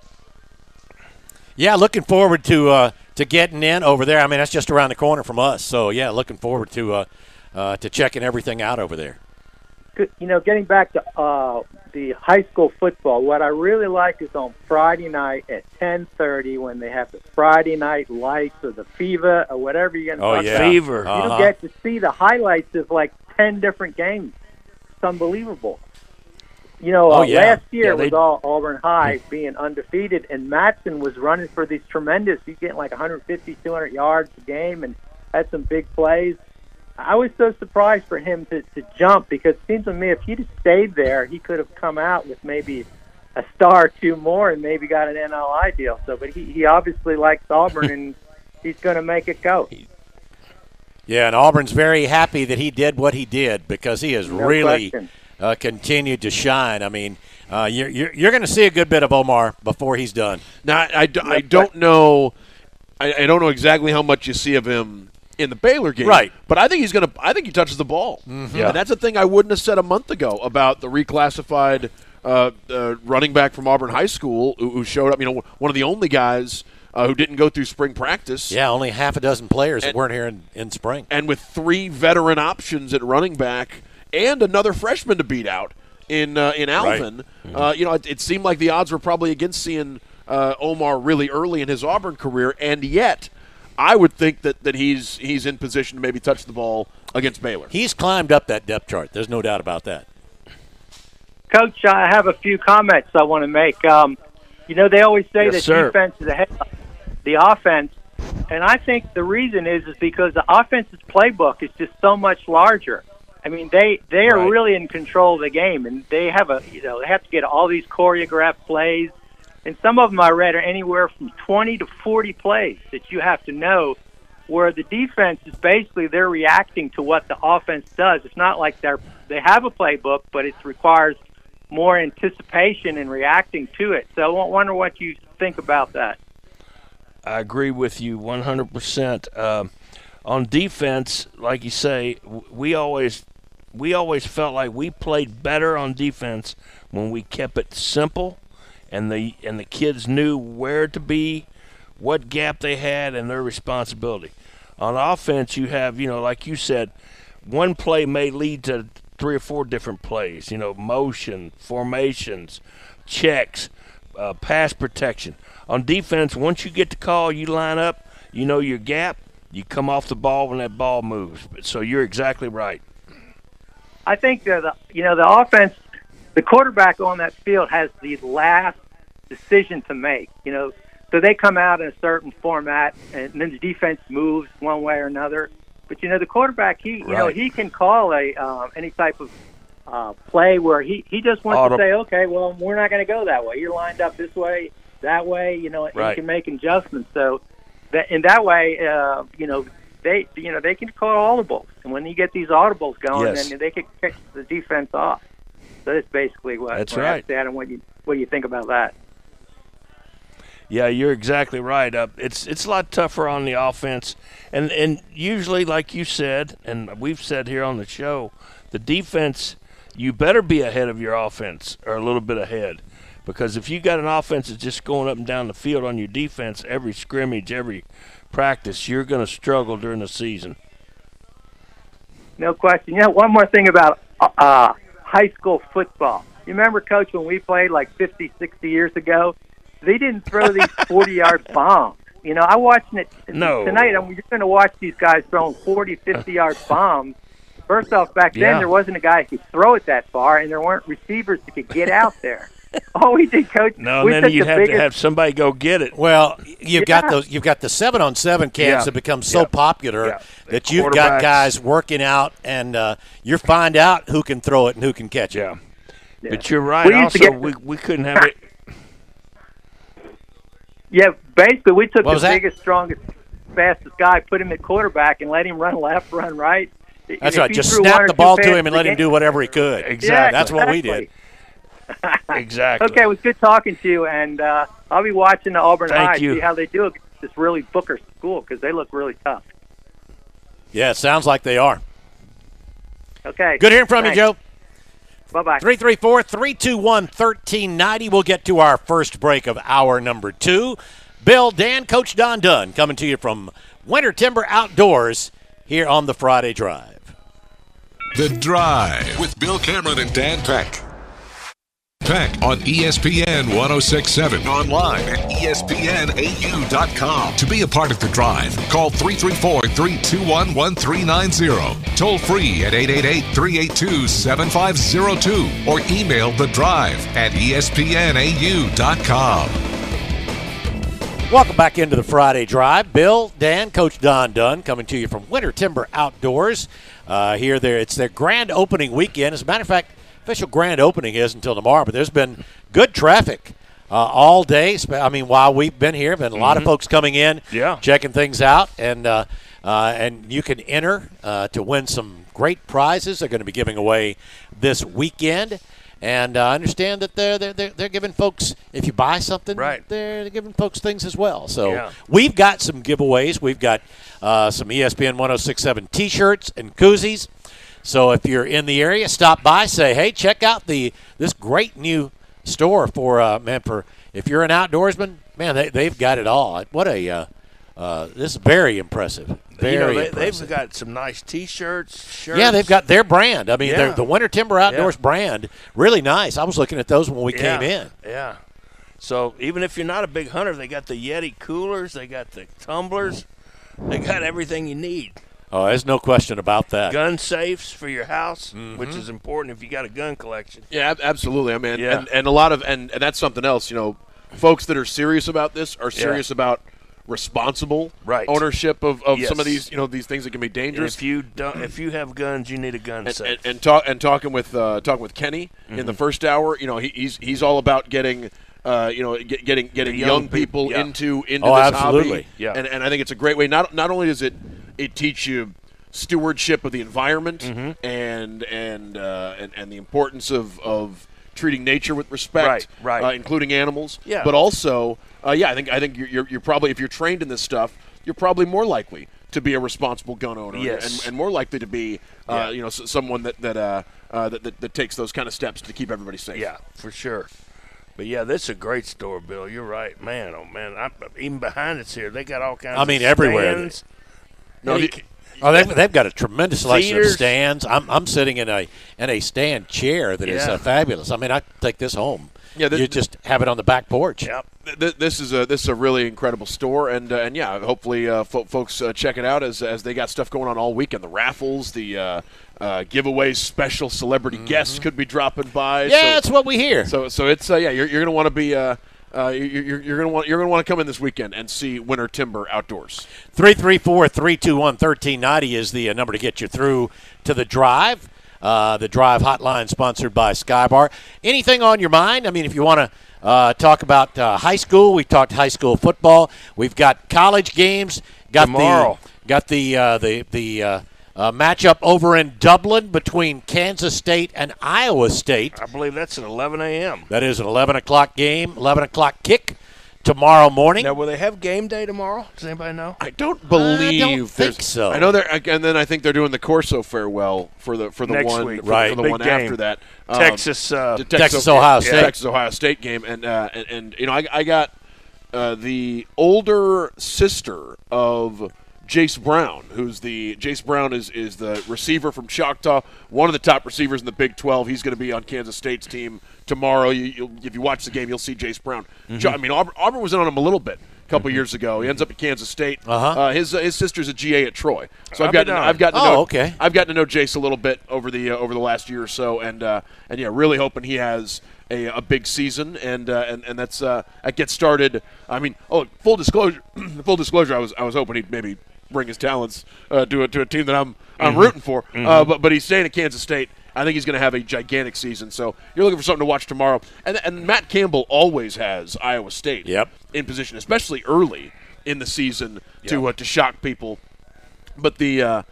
Speaker 2: Yeah, looking forward to getting in over there. I mean, that's just around the corner from us. So yeah, looking forward to checking everything out over there.
Speaker 11: Getting back to the high school football, what I really like is on Friday night at 10:30 when they have the Friday night lights or the Fever or whatever you're going to talk about.
Speaker 4: Fever.
Speaker 11: You get to see the highlights of like 10 different games. It's unbelievable. Last year was all Auburn High being undefeated, and Matson was running for these tremendous. He's getting like 150, 200 yards a game and had some big plays. I was so surprised for him to jump because it seems to me if he'd stayed there, he could have come out with maybe a star or two more and maybe got an NLI deal. So, but he obviously likes Auburn and he's going to make it go.
Speaker 2: Yeah, and Auburn's very happy that he did what he did because he has really continued to shine. I mean, you're going to see a good bit of Omar before he's done.
Speaker 3: Now, I don't know. I don't know exactly how much you see of him in the Baylor game,
Speaker 2: right?
Speaker 3: But I think he touches the ball, and that's a thing I wouldn't have said a month ago about the reclassified running back from Auburn High School who showed up. One of the only guys who didn't go through spring practice.
Speaker 2: Yeah, only half a dozen players that weren't here in spring,
Speaker 3: and with 3 veteran options at running back and another freshman to beat out in Alvin.
Speaker 2: Right.
Speaker 3: It seemed like the odds were probably against seeing Omar really early in his Auburn career, and yet I would think that he's in position to maybe touch the ball against Baylor.
Speaker 2: He's climbed up that depth chart. There's no doubt about that.
Speaker 11: Coach, I have a few comments I want to make. They always say that defense is ahead of the offense, and I think the reason is because the offense's playbook is just so much larger. I mean, they are really in control of the game, and they have they have to get all these choreographed plays, and some of them I read are anywhere from 20 to 40 plays that you have to know. Where the defense is basically they're reacting to what the offense does. It's not like they have a playbook, but it requires more anticipation and reacting to it. So I wonder what you think about that.
Speaker 4: I agree with you 100%. On defense, like you say, we always felt like we played better on defense when we kept it simple, and the kids knew where to be, what gap they had, and their responsibility. On offense, you have, like you said, one play may lead to 3 or 4 different plays, motion, formations, checks, pass protection. On defense, once you get the call, you line up, you know your gap, you come off the ball when that ball moves. So you're exactly right.
Speaker 11: I think the offense, the quarterback on that field has the last decision to make, So they come out in a certain format, and then the defense moves one way or another. But the quarterback, he can call any type of play where he just wants to say, okay, well, we're not going to go that way. You're lined up this way, that way, and you can make adjustments. So in that way, they can call audibles, and when you get these audibles going, then they can kick the defense off. So that's basically what I said, and what do you think about that?
Speaker 4: Yeah, you're exactly right. It's a lot tougher on the offense, and usually, like you said, and we've said here on the show, the defense, you better be ahead of your offense or a little bit ahead, because if you got an offense that's just going up and down the field on your defense every scrimmage, every practice, you're going to struggle during the season.
Speaker 11: No question. One more thing about high school football. You remember, Coach, when we played like 50, 60 years ago? They didn't throw these 40-yard bombs. I watched it tonight. I'm just going to watch these guys throwing 40, 50-yard bombs. First off, back then there wasn't a guy who could throw it that far, and there weren't receivers that could get out there. All we did, Coach.
Speaker 4: No, and then you'd have to have somebody go get it.
Speaker 2: Well, you've got the 7-on-7 camps that become so popular that you've got guys working out, and you find out who can throw it and who can catch it.
Speaker 4: Yeah. But you're right. We couldn't have it.
Speaker 11: Yeah, basically, we took the biggest, strongest, fastest guy, put him at quarterback, and let him run left, run right.
Speaker 2: That's right. Just snap the ball to him and let him do whatever he could.
Speaker 4: Exactly.
Speaker 2: That's what we did.
Speaker 4: Exactly.
Speaker 11: Okay, it was good talking to you, and I'll be watching the Auburn High, see how they do against this really Booker school, because they look really tough.
Speaker 2: Yeah, it sounds like they are.
Speaker 11: Okay.
Speaker 2: Good hearing from you, Joe.
Speaker 11: Bye-bye.
Speaker 2: 334-321-1390. We'll get to our first break of hour number 2. Bill, Dan, Coach Don Dunn coming to you from Winter Timber Outdoors here on the Friday Drive.
Speaker 1: The Drive with Bill Cameron and Dan Peck. Peck on ESPN 106.7. Online at ESPNAU.com. To be a part of The Drive, call 334-321-1390. Toll free at 888-382-7502. Or email The Drive at ESPNAU.com.
Speaker 2: Welcome back into the Friday Drive. Bill, Dan, Coach Don Dunn coming to you from Winter Timber Outdoors. It's their grand opening weekend. As a matter of fact, official grand opening is until tomorrow, but there's been good traffic all day. I mean, while we've been here, been a lot of folks coming in, checking things out, and you can enter to win some great prizes. They're going to be giving away this weekend, and I understand that they're giving folks, if you buy something, they're giving folks things as well. So we've got some giveaways. We've got some ESPN 106.7 T-shirts and koozies. So if you're in the area, stop by, say, hey, check out this great new store for if you're an outdoorsman, man, they've got it all. What a this is very impressive. Very impressive.
Speaker 4: They've got some nice T-shirts, shirts.
Speaker 2: Yeah, they've got their brand. I mean, the Winter Timber Outdoors brand, really nice. I was looking at those when we came in.
Speaker 4: Yeah. So even if you're not a big hunter, they got the Yeti coolers, they got the tumblers, they got everything you need.
Speaker 2: Oh, there's no question about that.
Speaker 4: Gun safes for your house, which is important if you got a gun collection.
Speaker 3: Yeah, absolutely. I mean, and a lot of and that's something else. You know, folks that are serious about this are serious about responsible ownership of some of these these things that can be dangerous.
Speaker 4: And if you have guns, you need a gun safe.
Speaker 3: And talking with Kenny in the first hour, he's all about getting getting young people into this hobby.
Speaker 4: Yeah.
Speaker 3: And I think it's a great way. Not only does it teach you stewardship of the environment and the importance of treating nature with respect, including animals.
Speaker 4: Yeah.
Speaker 3: But also, I think you're probably, if you're trained in this stuff, you're probably more likely to be a responsible gun owner, and more likely to be someone that takes those kind of steps to keep everybody safe.
Speaker 4: Yeah, for sure. But yeah, this is a great store, Bill. You're right, man. Oh man, even behind us here, they got all kinds.
Speaker 2: I mean,
Speaker 4: of
Speaker 2: everywhere.
Speaker 4: stands.
Speaker 2: They've got a tremendous selection of stands. I'm sitting in a stand chair that is fabulous. I mean, I take this home. Yeah, you just have it on the back porch.
Speaker 3: Yep. This is a really incredible store, and hopefully folks check it out as they got stuff going on all weekend. The raffles, the giveaways, special celebrity guests could be dropping by.
Speaker 2: Yeah, that's what we hear.
Speaker 3: So it's you're going to want to be. You're gonna want to come in this weekend and see Winter Timber Outdoors.
Speaker 2: 334-321-1390 is the number to get you through to the drive. The drive hotline sponsored by Skybar. Anything on your mind? I mean, if you want to talk about high school, we talked high school football. We've got college games. Got
Speaker 4: tomorrow.
Speaker 2: The matchup over in Dublin between Kansas State and Iowa State.
Speaker 4: I believe that's at 11 a.m.
Speaker 2: That is an 11 o'clock game, 11 o'clock kick tomorrow morning.
Speaker 4: Now, will they have game day tomorrow? Does anybody know?
Speaker 3: I don't believe.
Speaker 2: I don't think so.
Speaker 3: I know and then I think they're doing the Corso farewell for the
Speaker 4: next
Speaker 3: one
Speaker 4: week.
Speaker 3: For the
Speaker 4: big
Speaker 3: one
Speaker 4: game.
Speaker 3: after that.
Speaker 4: Texas
Speaker 2: Ohio State.
Speaker 3: Texas Ohio State game, and I got the older sister of Jace Brown, Jace Brown is the receiver from Choctaw, one of the top receivers in the Big 12. He's going to be on Kansas State's team tomorrow. If you watch the game, you'll see Jace Brown. I mean, Auburn was in on him a little bit a couple years ago. He ends up at Kansas State. His sister's a GA at Troy, so I've gotten to know Jace a little bit over the last year or so, and really hoping he has a big season, and that's that gets started. I mean, full disclosure, I was hoping he'd maybe bring his talents to a team that I'm rooting for, but he's staying at Kansas State. I think he's going to have a gigantic season. So you're looking for something to watch tomorrow. And Matt Campbell always has Iowa State in position, especially early in the season to shock people. But the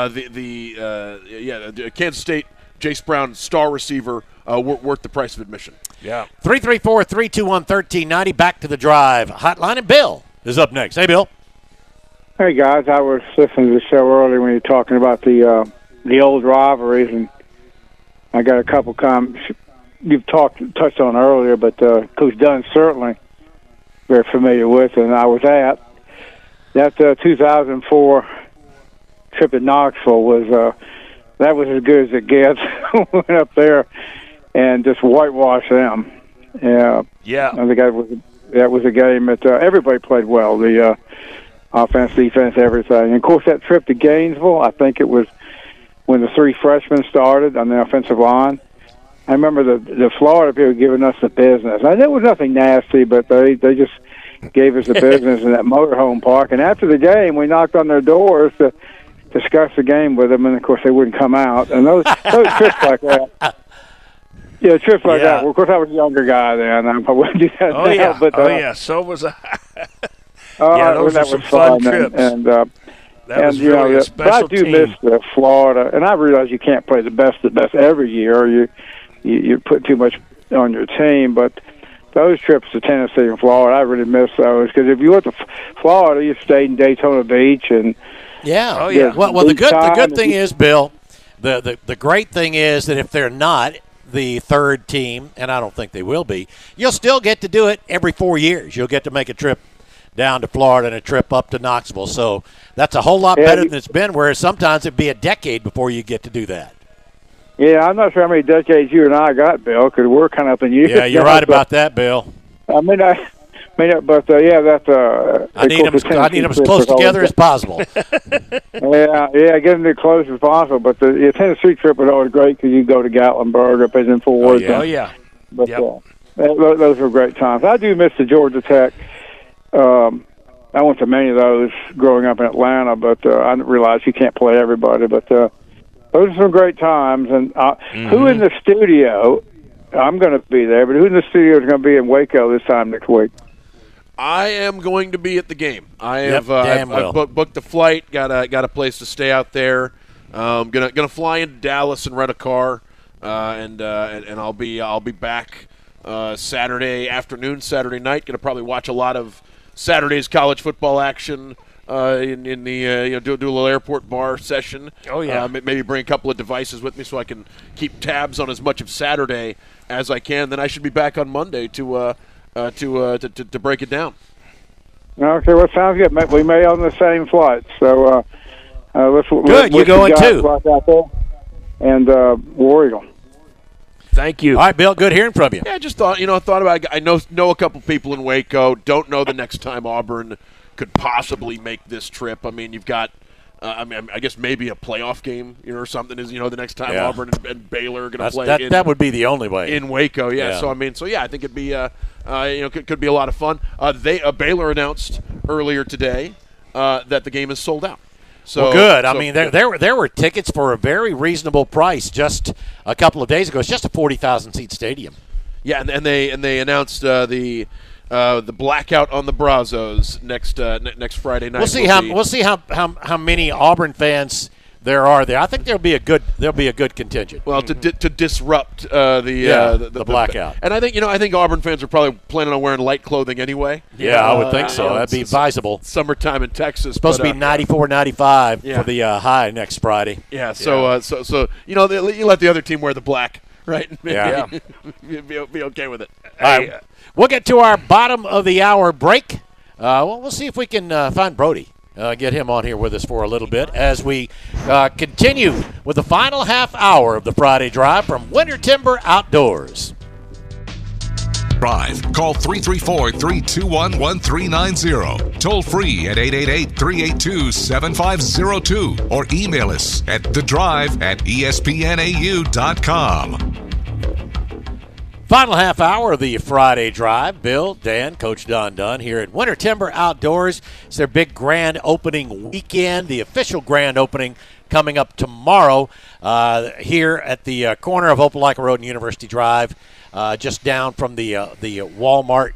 Speaker 3: Kansas State Jace Brown star receiver worth the price of admission.
Speaker 4: Yeah.
Speaker 2: 334-321-1390. Back to the drive hotline, and Bill is up next. Hey, Bill.
Speaker 12: Hey guys, I was listening to the show earlier when you were talking about the old rivalries, and I got a couple comments you've touched on earlier, but Coach Dunn certainly very familiar with, and I was at that 2004 trip to Knoxville was that was as good as it gets. Went up there and just whitewashed them. Yeah. I think that was a game that everybody played well. The offense, defense, everything. And, of course, that trip to Gainesville, I think it was when the three freshmen started on the offensive line. I remember the Florida people giving us the business. Now, there was nothing nasty, but they just gave us the business in that motorhome park. And after the game, we knocked on their doors to discuss the game with them, and, of course, they wouldn't come out. And those trips like that. Yeah, trips like that. Well, of course, I was a younger guy then. I wouldn't do that now. But,
Speaker 4: so was I.
Speaker 12: Those were some fun trips. And
Speaker 4: that was really a special
Speaker 12: but I do miss Florida, and I realize you can't play the best every year. You put too much on your team, but those trips to Tennessee and Florida, I really miss those, because if you went to Florida, you stayed in Daytona Beach and
Speaker 2: well, the good thing is, Bill, the great thing is that if they're not the third team, and I don't think they will be, you'll still get to do it every 4 years. You'll get to make a trip down to Florida and a trip up to Knoxville. So that's a whole lot better than it's been, whereas sometimes it'd be a decade before you get to do that.
Speaker 12: Yeah, I'm not sure how many decades you and I got, Bill, because we're kind of up in years.
Speaker 2: Yeah, you're right about that, Bill.
Speaker 12: I mean, that's.
Speaker 2: I need them as close together as possible.
Speaker 12: yeah, get them as close as possible. But the Tennessee trip was always great because you go to Gatlinburg up in Fort Worth.
Speaker 4: Oh yeah.
Speaker 12: But those were great times. I do miss the Georgia Tech. I went to many of those growing up in Atlanta, but I didn't realize you can't play everybody. But those are some great times. And who in the studio? I'm going to be there, but who in the studio is going to be in Waco this time next week?
Speaker 3: I am going to be at the game. I have I've booked the flight. Got a place to stay out there. Gonna fly into Dallas and rent a car, and I'll be back Saturday afternoon, Saturday night. Gonna probably watch a lot of Saturday's college football action in the do a little airport bar session.
Speaker 4: Oh yeah.
Speaker 3: Maybe bring a couple of devices with me so I can keep tabs on as much of Saturday as I can. Then I should be back on Monday to break it down.
Speaker 12: Okay, well, sounds good. We may on the same flight, so let's.
Speaker 2: Good, you going too?
Speaker 12: Out there. And War Eagle.
Speaker 4: Thank you.
Speaker 2: All right, Bill. Good hearing from you.
Speaker 3: Yeah, I just thought about it. I know a couple people in Waco. Don't know the next time Auburn could possibly make this trip. I mean, you've got. I guess maybe a playoff game, or something is, the next time Auburn and Baylor are going to play.
Speaker 2: That would be the only way
Speaker 3: in Waco. Yeah. So I think it'd be could be a lot of fun. Baylor announced earlier today that the game is sold out. So
Speaker 2: good. I mean, there were tickets for a very reasonable price just a couple of days ago. It's just a 40,000 seat stadium.
Speaker 3: Yeah, and they announced the blackout on the Brazos next Friday night.
Speaker 2: We'll see how many Auburn fans there are there. I think there'll be a good contingent.
Speaker 3: Well, to disrupt the
Speaker 2: blackout.
Speaker 3: And I think Auburn fans are probably planning on wearing light clothing anyway.
Speaker 2: Yeah, I would think so. That'd be advisable.
Speaker 3: Summertime in Texas.
Speaker 2: Supposed to be 94, 95 for the high next Friday.
Speaker 3: Yeah. So you let the other team wear the black, right?
Speaker 2: Yeah.
Speaker 3: be okay with it.
Speaker 2: All right. We'll get to our bottom of the hour break. We'll see if we can find Brody. Get him on here with us for a little bit as we continue with the final half hour of the Friday Drive from Winter Timber Outdoors.
Speaker 1: Drive. Call 334-321-1390. Toll free at 888-382-7502 or email us at thedrive@espnau.com.
Speaker 2: Final half hour of the Friday Drive. Bill, Dan, Coach Don Dunn here at Winter Timber Outdoors. It's their big grand opening weekend, the official grand opening coming up tomorrow here at the corner of Opelika Road and University Drive, just down from the Walmart.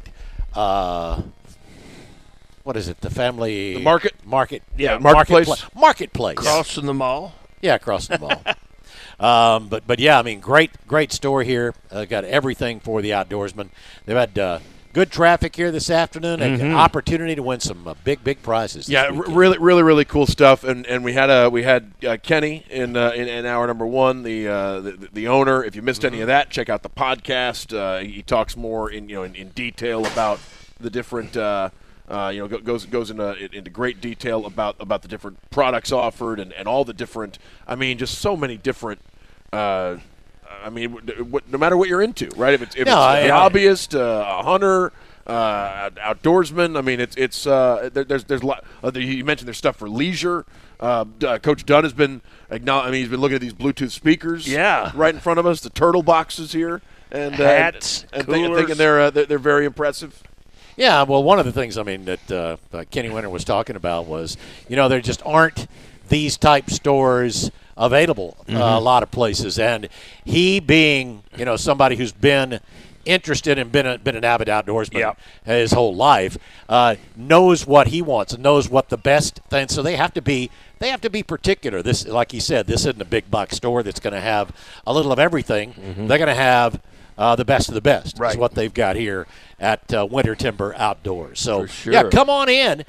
Speaker 2: What is it? The family.
Speaker 3: The market.
Speaker 2: Yeah,
Speaker 3: marketplace.
Speaker 2: Marketplace.
Speaker 4: Crossing the mall.
Speaker 2: Yeah, crossing the mall. But yeah, I mean, great store here. Got everything for the outdoorsman. They've had good traffic here this afternoon and an opportunity to win some big prizes.
Speaker 3: Yeah, really cool stuff. And we had Kenny in hour number one, the owner. If you missed any of that, check out the podcast. He talks more in detail about the different. Goes into great detail about the different products offered and all the different. I mean, just so many different. No matter what you're into, right? If it's a hobbyist, a hunter, outdoorsman. I mean, there's a lot. You mentioned there's stuff for leisure. Coach Dunn has been he's been looking at these Bluetooth speakers.
Speaker 4: Yeah,
Speaker 3: right in front of us. The turtle boxes here and
Speaker 4: hats,
Speaker 3: and thinking they're very impressive.
Speaker 2: Yeah, well, one of the things that Kenny Winter was talking about was, there just aren't these type stores available a lot of places, and he being somebody who's been interested and been an avid outdoorsman his whole life, knows what he wants and knows what the best thing. So they have to be particular. This, like he said, this isn't a big box store that's going to have a little of everything. They're going to have the best of the best.
Speaker 4: Right.
Speaker 2: Is what they've got here at Winter Timber Outdoors. So
Speaker 4: sure.
Speaker 2: Come on in.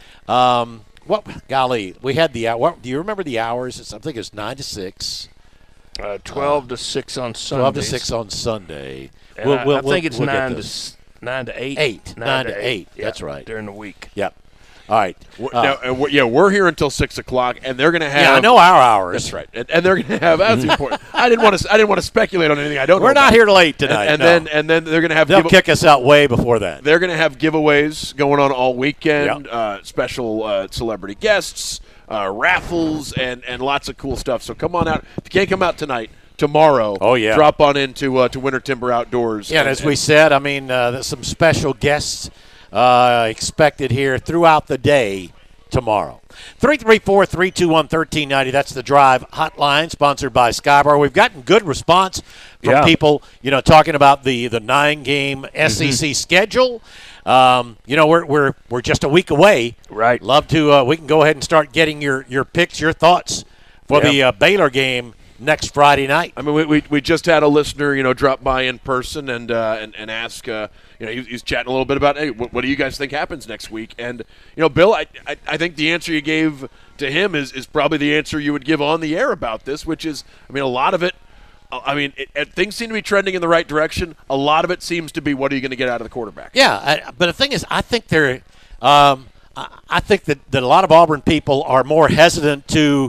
Speaker 2: We had the hour. Do you remember the hours? I think it was 9 to 6.
Speaker 4: 12 to 6 on Sunday.
Speaker 2: 12 to 6 on Sunday.
Speaker 4: I think it's 9 to 8.
Speaker 2: 9 to 8. That's right.
Speaker 4: During the week.
Speaker 2: Yep. All right.
Speaker 3: We're here until 6 o'clock, and they're going to have.
Speaker 2: Yeah, I know our hours.
Speaker 3: That's right, and they're going to have. That's important. I didn't want to speculate on anything I don't.
Speaker 2: We're
Speaker 3: know
Speaker 2: not
Speaker 3: about.
Speaker 2: here late tonight.
Speaker 3: And then they're going to have.
Speaker 2: They'll kick us out way before that.
Speaker 3: They're going to have giveaways going on all weekend. Yep. Special celebrity guests, raffles, and lots of cool stuff. So come on out. If you can't come out tonight, tomorrow, drop on into Winter Timber Outdoors.
Speaker 2: Yeah, and as we said, I mean, there's some special guests expected here throughout the day tomorrow. 334-321-1390. That's the Drive hotline, sponsored by Skybar. We've gotten good response from people, talking about the 9-game SEC schedule. We're just a week away.
Speaker 4: Right.
Speaker 2: Love to. We can go ahead and start getting your picks, your thoughts for the Baylor game next Friday night.
Speaker 3: I mean, we just had a listener, drop by in person and ask. He's chatting a little bit about, hey, what do you guys think happens next week? And Bill, I think the answer you gave to him is probably the answer you would give on the air about this, which is, a lot of it. Things seem to be trending in the right direction. A lot of it seems to be, what are you going to get out of the quarterback?
Speaker 2: Yeah, but the thing is, I think I think that a lot of Auburn people are more hesitant to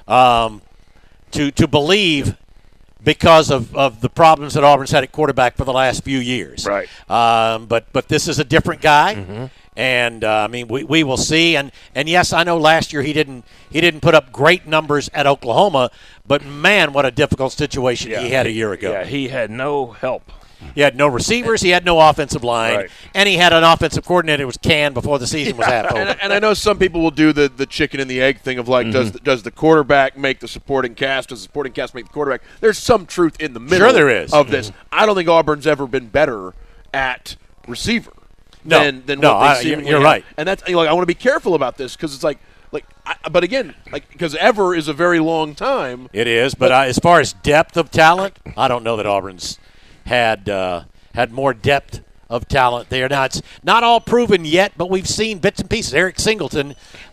Speaker 2: believe because of the problems that Auburn's had at quarterback for the last few years.
Speaker 4: Right.
Speaker 2: But this is a different guy.
Speaker 4: Mm-hmm.
Speaker 2: And we will see. And yes, I know last year he didn't put up great numbers at Oklahoma, but man, what a difficult situation he had a year ago.
Speaker 4: Yeah, he had no help.
Speaker 2: He had no receivers. He had no offensive line, and he had an offensive coordinator who was canned before the season was half over.
Speaker 3: And I know some people will do the chicken and the egg thing of like, does the quarterback make the supporting cast? Does the supporting cast make the quarterback? There's some truth in the middle
Speaker 2: there is.
Speaker 3: of this. I don't think Auburn's ever been better at receiver than what they seemingly
Speaker 2: you're
Speaker 3: have.
Speaker 2: right.
Speaker 3: And that's I want to be careful about this because it's but again, because ever is a very long time.
Speaker 2: It is, but as far as depth of talent, I don't know that Auburn's had more depth of talent there. Now, it's not all proven yet, but we've seen bits and pieces. Eric Singleton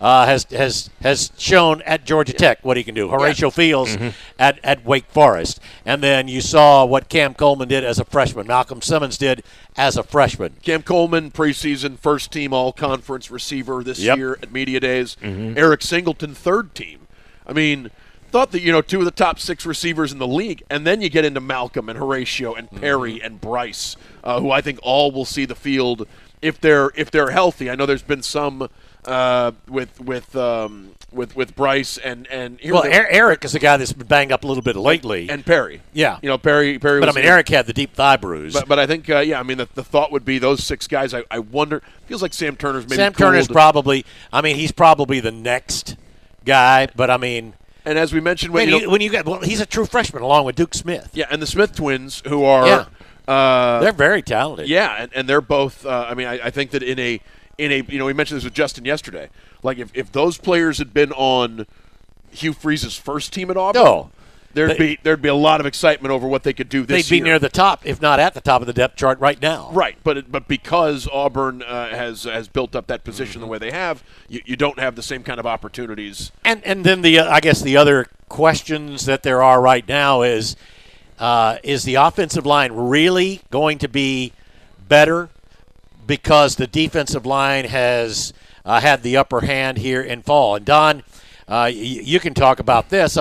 Speaker 2: has shown at Georgia Tech what he can do. Horatio Fields at Wake Forest. And then you saw what Cam Coleman did as a freshman. Malcolm Simmons did as a freshman.
Speaker 3: Cam Coleman, preseason first-team all-conference receiver this year at Media Days. Eric Singleton, third team. Thought that, two of the top 6 receivers in the league, and then you get into Malcolm and Horatio and Perry and Bryce, who I think all will see the field if they're healthy. I know there's been some with Bryce and
Speaker 2: Eric is a guy that's been banged up a little bit lately,
Speaker 3: and Perry.
Speaker 2: Yeah,
Speaker 3: Perry.
Speaker 2: But Eric had the deep thigh bruise.
Speaker 3: But I think the thought would be those 6 guys. I wonder. Feels like Sam Turner's maybe.
Speaker 2: Sam Turner's probably. He's probably the next guy, but
Speaker 3: And as we mentioned,
Speaker 2: he's a true freshman along with Duke Smith.
Speaker 3: Yeah, and the Smith twins, who are
Speaker 2: they're very talented.
Speaker 3: Yeah, and they're both. I think that in a we mentioned this with Justin yesterday. Like if those players had been on Hugh Freeze's first team at Auburn, there'd be a lot of excitement over what they could do this year.
Speaker 2: They'd be near the top, if not at the top of the depth chart right now.
Speaker 3: Right, but because Auburn has built up that position the way they have, you don't have the same kind of opportunities.
Speaker 2: And then I guess the other questions that there are right now is the offensive line really going to be better because the defensive line has had the upper hand here in fall? And Don, you can talk about this.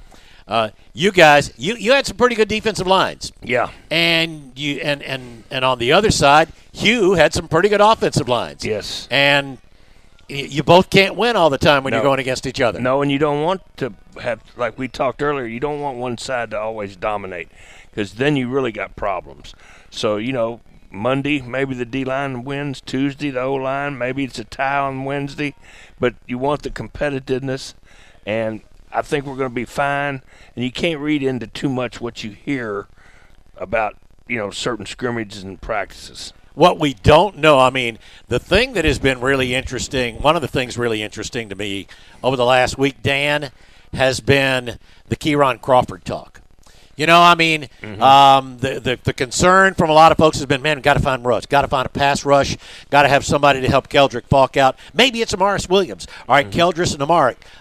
Speaker 2: You guys, you had some pretty good defensive lines.
Speaker 4: Yeah.
Speaker 2: And you and on the other side, Hugh had some pretty good offensive lines.
Speaker 4: Yes.
Speaker 2: And you both can't win all the time when you're going against each other.
Speaker 4: No, and you don't want to have, like we talked earlier, you don't want one side to always dominate because then you really got problems. So, Monday, maybe the D-line wins. Tuesday, the O-line. Maybe it's a tie on Wednesday. But you want the competitiveness, and I think we're going to be fine. And you can't read into too much what you hear about, certain scrimmages and practices.
Speaker 2: What we don't know, the thing that has been really interesting, one of the things really interesting to me over the last week, Dan, has been the Kieron Crawford talk. The concern from a lot of folks has been, man, got to find rush, got to find a pass rush, got to have somebody to help Keldrick Falk out. Maybe it's Amaris Williams. All right, Keldrick and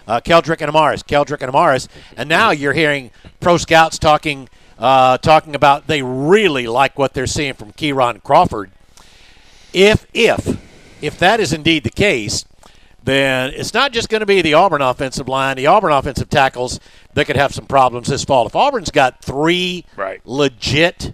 Speaker 2: Amaris. And now you're hearing pro scouts talking about they really like what they're seeing from Kieron Crawford. If that is indeed the case, then it's not just going to be the Auburn offensive line, the Auburn offensive tackles that could have some problems this fall. If Auburn's got 3 legit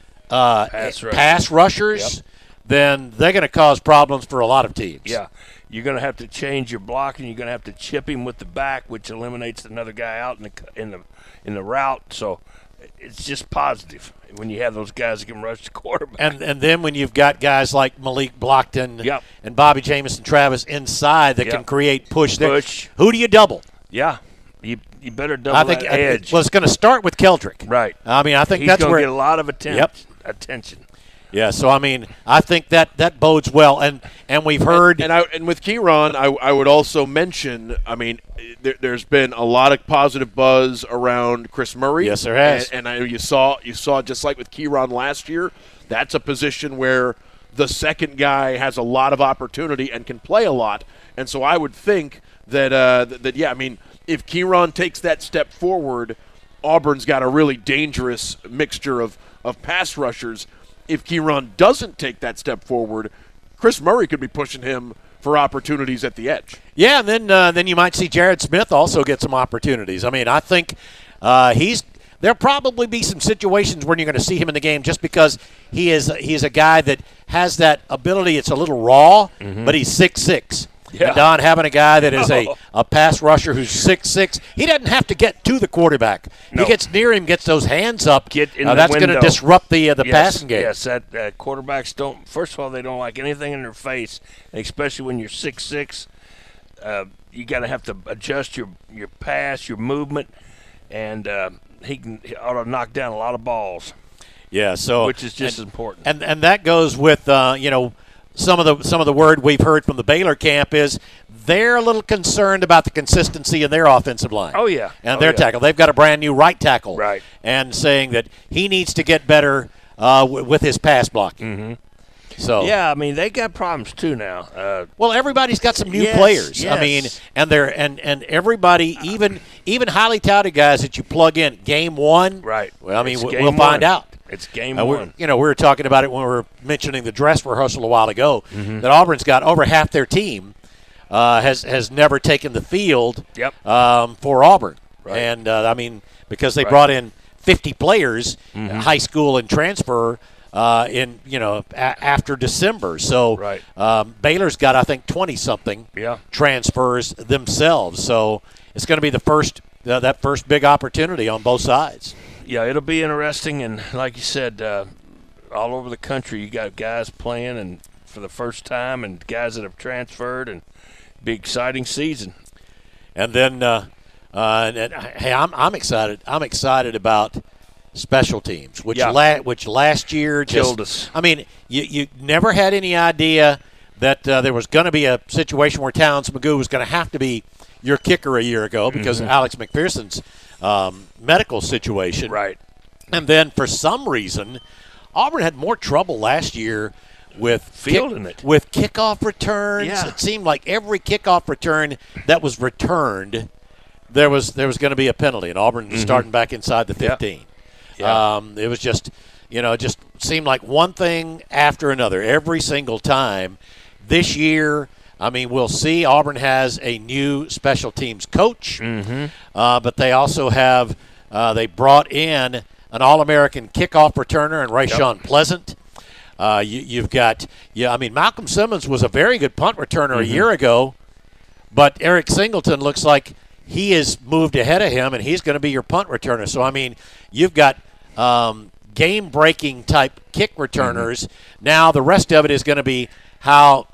Speaker 2: pass rushers, then they're going to cause problems for a lot of teams.
Speaker 4: Yeah. You're going to have to change your blocking. You're going to have to chip him with the back, which eliminates another guy out in the route. So it's just positive when you have those guys that can rush the quarterback.
Speaker 2: And then when you've got guys like Malik Blockton and Bobby Jamison Travis inside that can create push there, who do you double?
Speaker 4: Yeah. You better double that edge.
Speaker 2: Well, it's going to start with Keldrick.
Speaker 4: Right.
Speaker 2: I mean, I think
Speaker 4: he's
Speaker 2: that's where
Speaker 4: – he's going to get a lot of attention.
Speaker 2: Yeah, so, I mean, I think that bodes well. And we've heard –
Speaker 3: And with Kieran, I would also mention, I mean, there's been a lot of positive buzz around Chris Murray.
Speaker 2: Yes, there has.
Speaker 3: And you saw just like with Kieran last year, that's a position where the second guy has a lot of opportunity and can play a lot. And so I would think that I mean, if Kieran takes that step forward, Auburn's got a really dangerous mixture of pass rushers. If Kieran doesn't take that step forward, Chris Murray could be pushing him for opportunities at the edge.
Speaker 2: Yeah, and then you might see Jared Smith also get some opportunities. I mean, I think there'll probably be some situations where you're going to see him in the game just because he is a guy that has that ability. It's a little raw, but he's 6'6". Yeah. And Don, having a guy that is a pass rusher who's 6'6", he doesn't have to get to the quarterback. No. He gets near him, gets those hands up.
Speaker 4: That's
Speaker 2: going to disrupt the passing game.
Speaker 4: Yes, quarterbacks don't – first of all, they don't like anything in their face, especially when you're 6'6". You got to have to adjust your pass, your movement, and he ought to knock down a lot of balls.
Speaker 2: Yeah, so
Speaker 4: which is just as important.
Speaker 2: And that goes with some of the word we've heard from the Baylor camp is they're a little concerned about the consistency in their offensive line.
Speaker 4: Oh, yeah.
Speaker 2: And their tackle. They've got a brand-new right tackle.
Speaker 4: Right.
Speaker 2: And saying that he needs to get better with his pass blocking.
Speaker 4: Mm-hmm.
Speaker 2: So
Speaker 4: yeah, I mean, they got problems too now.
Speaker 2: Well, everybody's got some new players. Yes. I mean, and they're and everybody, even highly touted guys that you plug in game one.
Speaker 4: Right.
Speaker 2: Well, I mean, we'll find out.
Speaker 4: It's game one.
Speaker 2: We were talking about it when we were mentioning the dress rehearsal a while ago. Mm-hmm. That Auburn's got over half their team has never taken the field.
Speaker 4: Yep.
Speaker 2: For Auburn,
Speaker 4: right.
Speaker 2: And I mean, because they brought in 50 players, high school and transfer. After December. So Baylor's got, I think, 20-something transfers themselves. So it's going to be the first that first big opportunity on both sides.
Speaker 4: Yeah, it'll be interesting. And like you said, all over the country you got guys playing and for the first time and guys that have transferred and be exciting season.
Speaker 2: And then, hey, I'm excited. I'm excited about special teams, which last year
Speaker 4: killed us.
Speaker 2: I mean, you never had any idea that there was going to be a situation where Towns Magoo was going to have to be your kicker a year ago because of Alex McPherson's medical situation.
Speaker 4: Right.
Speaker 2: And then for some reason, Auburn had more trouble last year with
Speaker 4: fielding
Speaker 2: with kickoff returns.
Speaker 4: Yeah.
Speaker 2: It seemed like every kickoff return that was returned, there was going to be a penalty, and Auburn was starting back inside the 15.
Speaker 4: Yeah.
Speaker 2: It was just, it just seemed like one thing after another every single time. This year, I mean, we'll see. Auburn has a new special teams coach, but they also have they brought in an All-American kickoff returner in Rayshawn Pleasant. You've got, I mean, Malcolm Simmons was a very good punt returner a year ago, but Eric Singleton looks like he has moved ahead of him, and he's going to be your punt returner. So, I mean, you've got game-breaking type kick returners. Now the rest of it is going to be how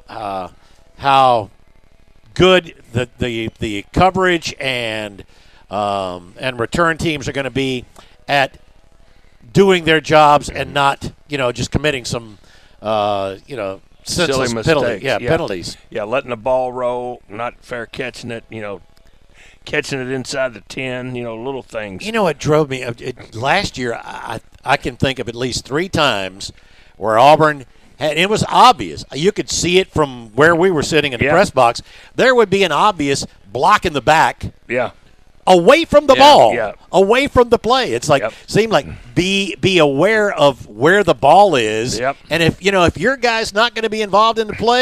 Speaker 2: good the coverage and return teams are going to be at doing their jobs and not just committing some senseless penalties.
Speaker 4: Yeah, letting the ball roll, not fair catching it. Catching it inside the 10, little things.
Speaker 2: It drove me. Last year, I can think of at least 3 times where Auburn had, it was obvious. You could see it from where we were sitting in the press box. There would be an obvious block in the back.
Speaker 4: Yeah.
Speaker 2: Away from the ball, away from the play. It's like seemed like be aware of where the ball is, and if your guy's not going to be involved in the play,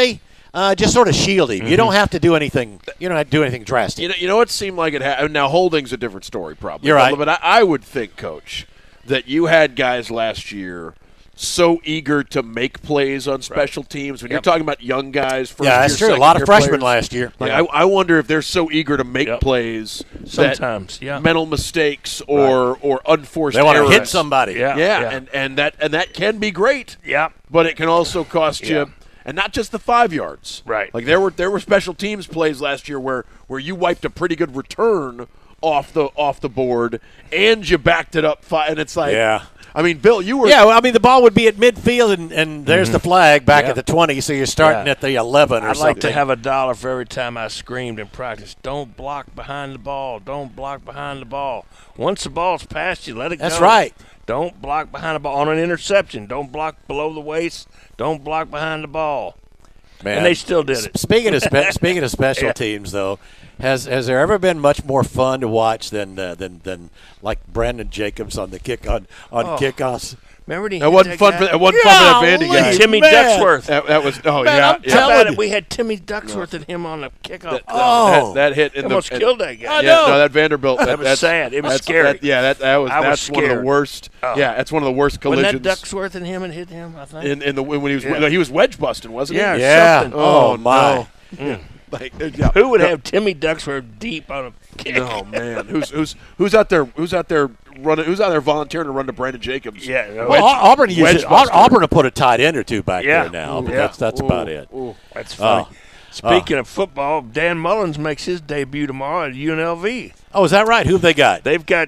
Speaker 2: just sort of shield him. You don't have to do anything. You don't have to do anything drastic.
Speaker 3: You know what seemed like it happened. Now Holding's a different story, probably.
Speaker 2: You're right.
Speaker 3: But I would think, Coach, that you had guys last year so eager to make plays on special teams. When you're talking about young guys, first
Speaker 2: yeah, that's
Speaker 3: year,
Speaker 2: true. A lot of freshmen
Speaker 3: players,
Speaker 2: last year.
Speaker 3: Like I wonder if they're so eager to make plays
Speaker 4: sometimes,
Speaker 3: that mental mistakes or unforced errors.
Speaker 2: They want to hit somebody.
Speaker 3: Yeah. And that can be great.
Speaker 4: Yeah,
Speaker 3: but it can also cost you. And not just the 5 yards.
Speaker 4: Right.
Speaker 3: Like there were special teams plays last year where you wiped a pretty good return off the board and you backed it up and it's like I mean, Bill, you were
Speaker 2: the ball would be at midfield and there's the flag back at the 20, so you're starting at the 11 or
Speaker 4: I'd
Speaker 2: something.
Speaker 4: like to have $1 for every time I screamed in practice, don't block behind the ball, don't block behind the ball. Once the ball's past you, let it go.
Speaker 2: That's right.
Speaker 4: Don't block behind the ball on an interception. Don't block below the waist. Don't block behind the ball.
Speaker 2: Man,
Speaker 4: and they still did it.
Speaker 2: Speaking of special teams, though, has there ever been much more fun to watch than like Brandon Jacobs on the kickoffs?
Speaker 4: Remember
Speaker 3: that wasn't fun for that Vandy guy.
Speaker 4: Timmy Ducksworth.
Speaker 3: That was
Speaker 4: We had Timmy Ducksworth and him on the kickoff.
Speaker 3: That hit in
Speaker 4: almost killed that guy.
Speaker 3: I know. No, that Vanderbilt.
Speaker 4: That was sad. It was scary.
Speaker 3: That's one of the worst. Yeah, that's one of the worst collisions.
Speaker 4: Wasn't that Ducksworth and him and hit him? I think.
Speaker 3: When he was wedge busting, wasn't he?
Speaker 4: Yeah.
Speaker 3: Oh my.
Speaker 4: No. Who would have Timmy Ducksworth deep on a kick?
Speaker 3: Oh man, who's out there running? Who's out there volunteering to run to Brandon Jacobs?
Speaker 4: Yeah,
Speaker 2: Auburn will put a tight end or two back there now. But that's about it.
Speaker 4: That's funny. Speaking of football, Dan Mullins makes his debut tomorrow at UNLV.
Speaker 2: Oh, is that right? Who have they got?
Speaker 4: They've got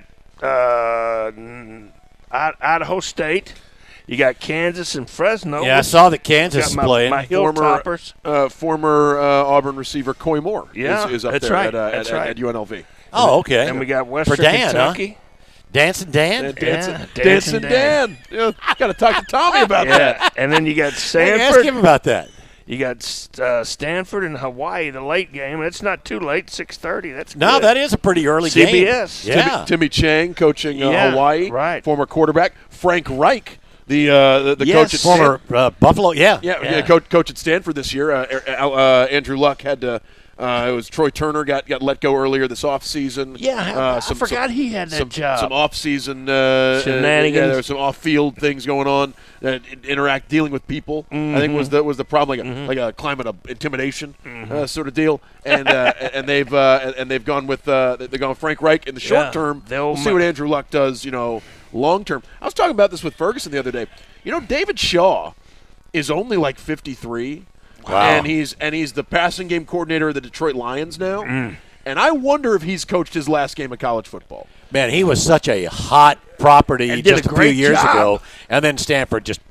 Speaker 4: Idaho State. You got Kansas and Fresno.
Speaker 2: Yeah, I saw that Kansas is playing.
Speaker 4: My Hilltoppers.
Speaker 3: Former Auburn receiver Coy Moore is up there at UNLV.
Speaker 2: Oh, okay.
Speaker 4: And we got Western Kentucky.
Speaker 2: Dancing Dan?
Speaker 3: Dancing Dan. Yeah, got to talk to Tommy about that.
Speaker 4: And then you got Stanford.
Speaker 2: Ask him about that.
Speaker 4: You got Stanford and Hawaii, the late game. It's not too late, 6:30. That's good.
Speaker 2: No, that is a pretty early game.
Speaker 4: CBS.
Speaker 2: Yeah.
Speaker 3: Timmy Chang coaching Hawaii.
Speaker 4: Right.
Speaker 3: Former quarterback. Frank Reich. The coach at
Speaker 2: former Buffalo,
Speaker 3: coach at Stanford this year. Andrew Luck had to. It was Troy Turner got let go earlier this offseason.
Speaker 4: Yeah, I forgot he had that job.
Speaker 3: Some off-season
Speaker 4: shenanigans.
Speaker 3: There were some off-field things going on. Dealing with people. I think was the problem, like a climate of intimidation sort of deal. And they've gone with Frank Reich in the short term. We'll see what Andrew Luck does. Long term. I was talking about this with Ferguson the other day. David Shaw is only like 53.
Speaker 2: Wow.
Speaker 3: And he's the passing game coordinator of the Detroit Lions now. And I wonder if he's coached his last game of college football.
Speaker 2: Man, he was such a hot property just a few years ago, and then Stanford just.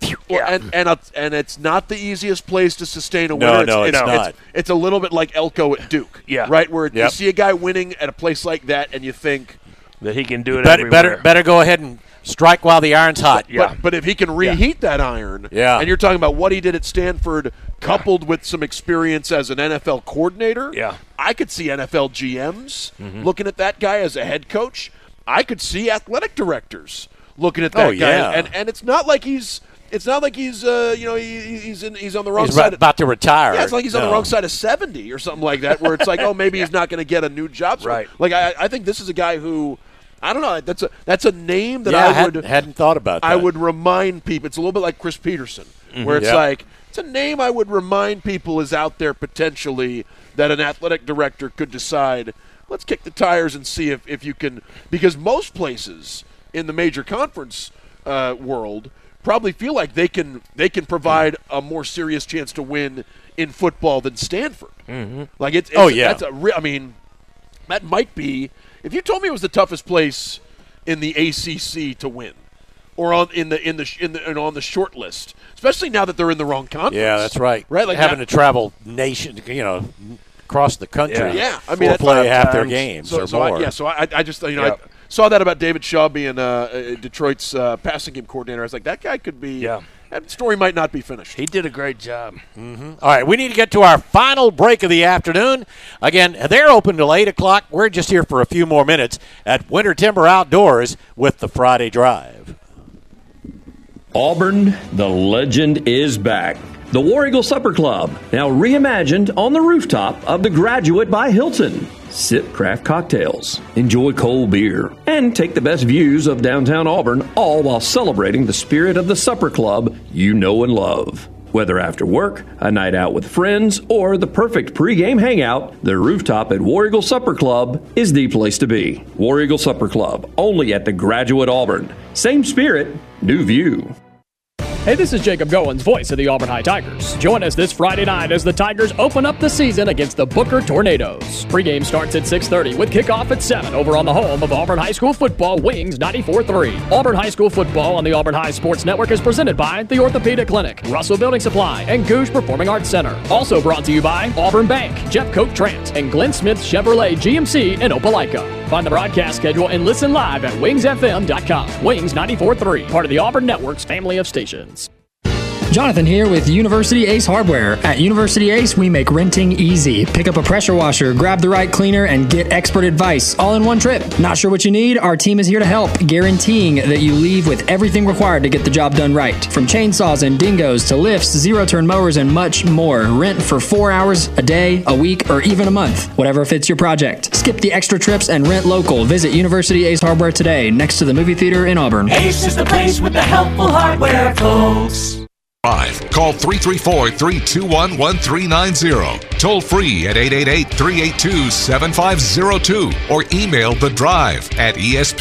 Speaker 3: And it's not the easiest place to sustain a winner.
Speaker 2: No, it's not.
Speaker 3: It's a little bit like Elko at Duke, right? Where you see a guy winning at a place like that, and you think
Speaker 4: that he can do it everywhere.
Speaker 2: Better go ahead and strike while the iron's hot.
Speaker 3: But if he can reheat that iron, and you're talking about what he did at Stanford, coupled with some experience as an NFL coordinator, I could see NFL GMs looking at that guy as a head coach. I could see athletic directors looking at that guy, and it's not like he's he's on the wrong side.
Speaker 2: He's about to retire.
Speaker 3: Yeah, it's like he's on the wrong side of 70 or something like that, where it's like, oh, maybe he's not going to get a new job.
Speaker 4: Right.
Speaker 3: Like I think this is a guy who. I don't know. That's a name that
Speaker 2: I hadn't thought about.
Speaker 3: I would remind people. It's a little bit like Chris Peterson, where it's like it's a name I would remind people is out there potentially that an athletic director could decide. Let's kick the tires and see if you can, because most places in the major conference world probably feel like they can provide a more serious chance to win in football than Stanford. Like that's I mean, that might be. If you told me it was the toughest place in the ACC to win, or on the short list, especially now that they're in the wrong conference.
Speaker 2: Yeah, that's right.
Speaker 3: Right, like
Speaker 2: having to travel across the country.
Speaker 3: Yeah, I mean,
Speaker 2: play half their games or more.
Speaker 3: I just I saw that about David Shaw being Detroit's passing game coordinator. I was like, that guy could be. Yeah. That story might not be finished.
Speaker 4: He did a great job.
Speaker 2: All right, we need to get to our final break of the afternoon. Again, they're open till 8 o'clock. We're just here for a few more minutes at Winter Timber Outdoors with the Friday Drive.
Speaker 13: Auburn, the legend is back. The War Eagle Supper Club, now reimagined on the rooftop of the Graduate by Hilton. Sip craft cocktails, enjoy cold beer, and take the best views of downtown Auburn, all while celebrating the spirit of the supper club you know and love. Whether after work, a night out with friends, or the perfect pregame hangout, the rooftop at War Eagle Supper Club is the place to be. War Eagle Supper Club, only at the Graduate Auburn. Same spirit, new view.
Speaker 14: Hey, this is Jacob Goins, voice of the Auburn High Tigers. Join us this Friday night as the Tigers open up the season against the Booker Tornadoes. Pregame starts at 6:30 with kickoff at 7 over on the home of Auburn High School football, Wings 94.3. Auburn High School football on the Auburn High Sports Network is presented by the Orthopedic Clinic, Russell Building Supply, and Gooch Performing Arts Center. Also brought to you by Auburn Bank, Jeff Coke Trant, and Glenn Smith Chevrolet GMC in Opelika. Find the broadcast schedule and listen live at wingsfm.com. Wings 94.3, part of the Auburn Network's family of stations.
Speaker 15: Jonathan here with University Ace Hardware. At University Ace, we make renting easy. Pick up a pressure washer, grab the right cleaner, and get expert advice all in one trip. Not sure what you need? Our team is here to help, guaranteeing that you leave with everything required to get the job done right. From chainsaws and dingoes to lifts, zero-turn mowers, and much more. Rent for 4 hours, a day, a week, or even a month. Whatever fits your project. Skip the extra trips and rent local. Visit University Ace Hardware today, next to the movie theater in Auburn.
Speaker 16: Ace is the place with the helpful hardware, folks.
Speaker 1: Call 334-321-1390. Toll free at 888-382-7502 or email The Drive at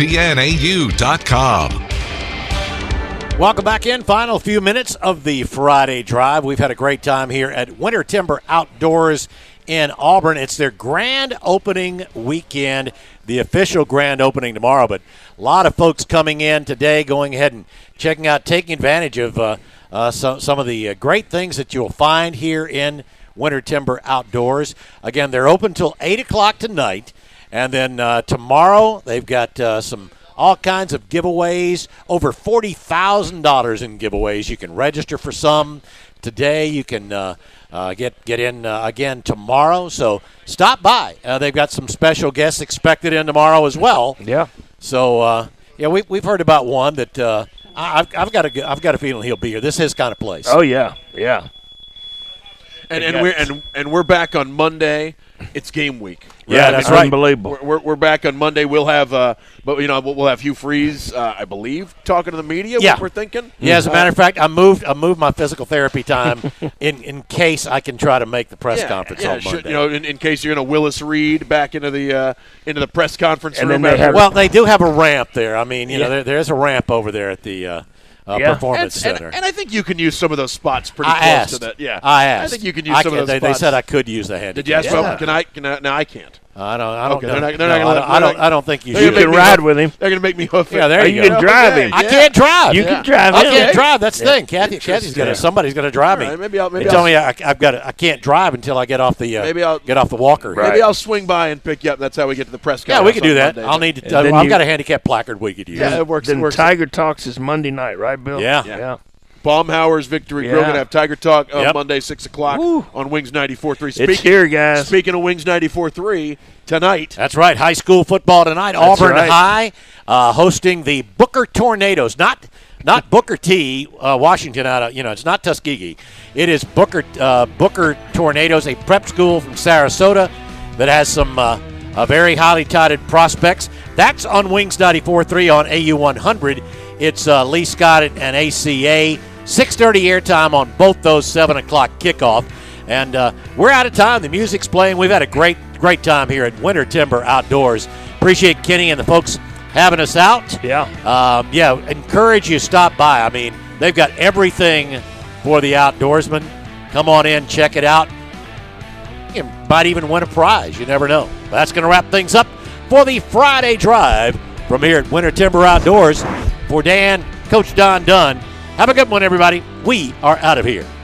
Speaker 1: espnau.com.
Speaker 2: Welcome back in. Final few minutes of the Friday Drive. We've had a great time here at Winter Timber Outdoors in Auburn. It's their grand opening weekend, the official grand opening tomorrow, but a lot of folks coming in today, going ahead and checking out, taking advantage of some of the great things that you'll find here in Winter Timber Outdoors. Again, they're open till 8 o'clock tonight, and then tomorrow they've got all kinds of giveaways, over $40,000 in giveaways. You can register for some today. You can get in again tomorrow. So stop by. They've got some special guests expected in tomorrow as well.
Speaker 4: Yeah.
Speaker 2: So we've heard about one that I've got a feeling he'll be here. This is his kind of place.
Speaker 4: Oh yeah, yeah.
Speaker 3: And we're back on Monday. It's game week.
Speaker 2: Right? Yeah, that's right.
Speaker 4: Unbelievable.
Speaker 3: We're back on Monday. We'll have we'll have Hugh Freeze, I believe, talking to the media.
Speaker 2: Yeah.
Speaker 3: What we're thinking.
Speaker 2: Yeah, as a matter of fact, I moved my physical therapy time in case I can try to make the press conference on Monday.
Speaker 3: In case you're going to Willis Reed back into the press conference room.
Speaker 2: They do have a ramp there. I mean, there's a ramp over there at the Performance Center.
Speaker 3: And I think you can use some of those spots pretty close to that. Yeah,
Speaker 2: I asked.
Speaker 3: I think you can use some of those spots.
Speaker 2: They said I could use the handicap.
Speaker 3: Did you ask? Well, can I? No, I can't.
Speaker 2: I don't know.
Speaker 3: I
Speaker 2: don't think you
Speaker 4: should.
Speaker 2: You
Speaker 4: can ride with him.
Speaker 3: They're going to make me hoof it.
Speaker 2: Yeah, there you
Speaker 4: go.
Speaker 2: You
Speaker 4: can drive him.
Speaker 2: I can't drive.
Speaker 4: You can drive him.
Speaker 2: I can't drive. That's the thing. Kathy's somebody's going to drive me.
Speaker 3: Maybe
Speaker 2: they tell me I can't drive until I get off the get off the walker.
Speaker 3: Right. Maybe I'll swing by and pick you up. That's how we get to the press conference.
Speaker 2: Yeah, we can do that.
Speaker 3: Monday.
Speaker 2: I'll need to. I've got a handicap placard we could use.
Speaker 3: Yeah, it works.
Speaker 4: Then Tiger Talks is Monday night, right, Bill?
Speaker 2: Yeah.
Speaker 3: Baumhauer's Victory Grill going to have Tiger Talk on Monday, 6 o'clock on Wings 94.3.
Speaker 4: It's here, guys.
Speaker 3: Speaking of Wings 94.3, tonight.
Speaker 2: That's right. High school football tonight. Auburn High hosting the Booker Tornadoes. Not Booker T. Washington out of, it's not Tuskegee. It is Booker Tornadoes, a prep school from Sarasota that has some very highly touted prospects. That's on Wings 94.3 on AU 100. It's Lee Scott and ACA. 6:30 airtime on both those 7 o'clock kickoff. And we're out of time. The music's playing. We've had a great time here at Winter Timber Outdoors. Appreciate Kenny and the folks having us out.
Speaker 4: Yeah.
Speaker 2: Encourage you to stop by. I mean, they've got everything for the outdoorsman. Come on in, check it out. You might even win a prize. You never know. That's going to wrap things up for the Friday Drive from here at Winter Timber Outdoors. For Dan, Coach Don Dunn, have a good one, everybody. We are out of here.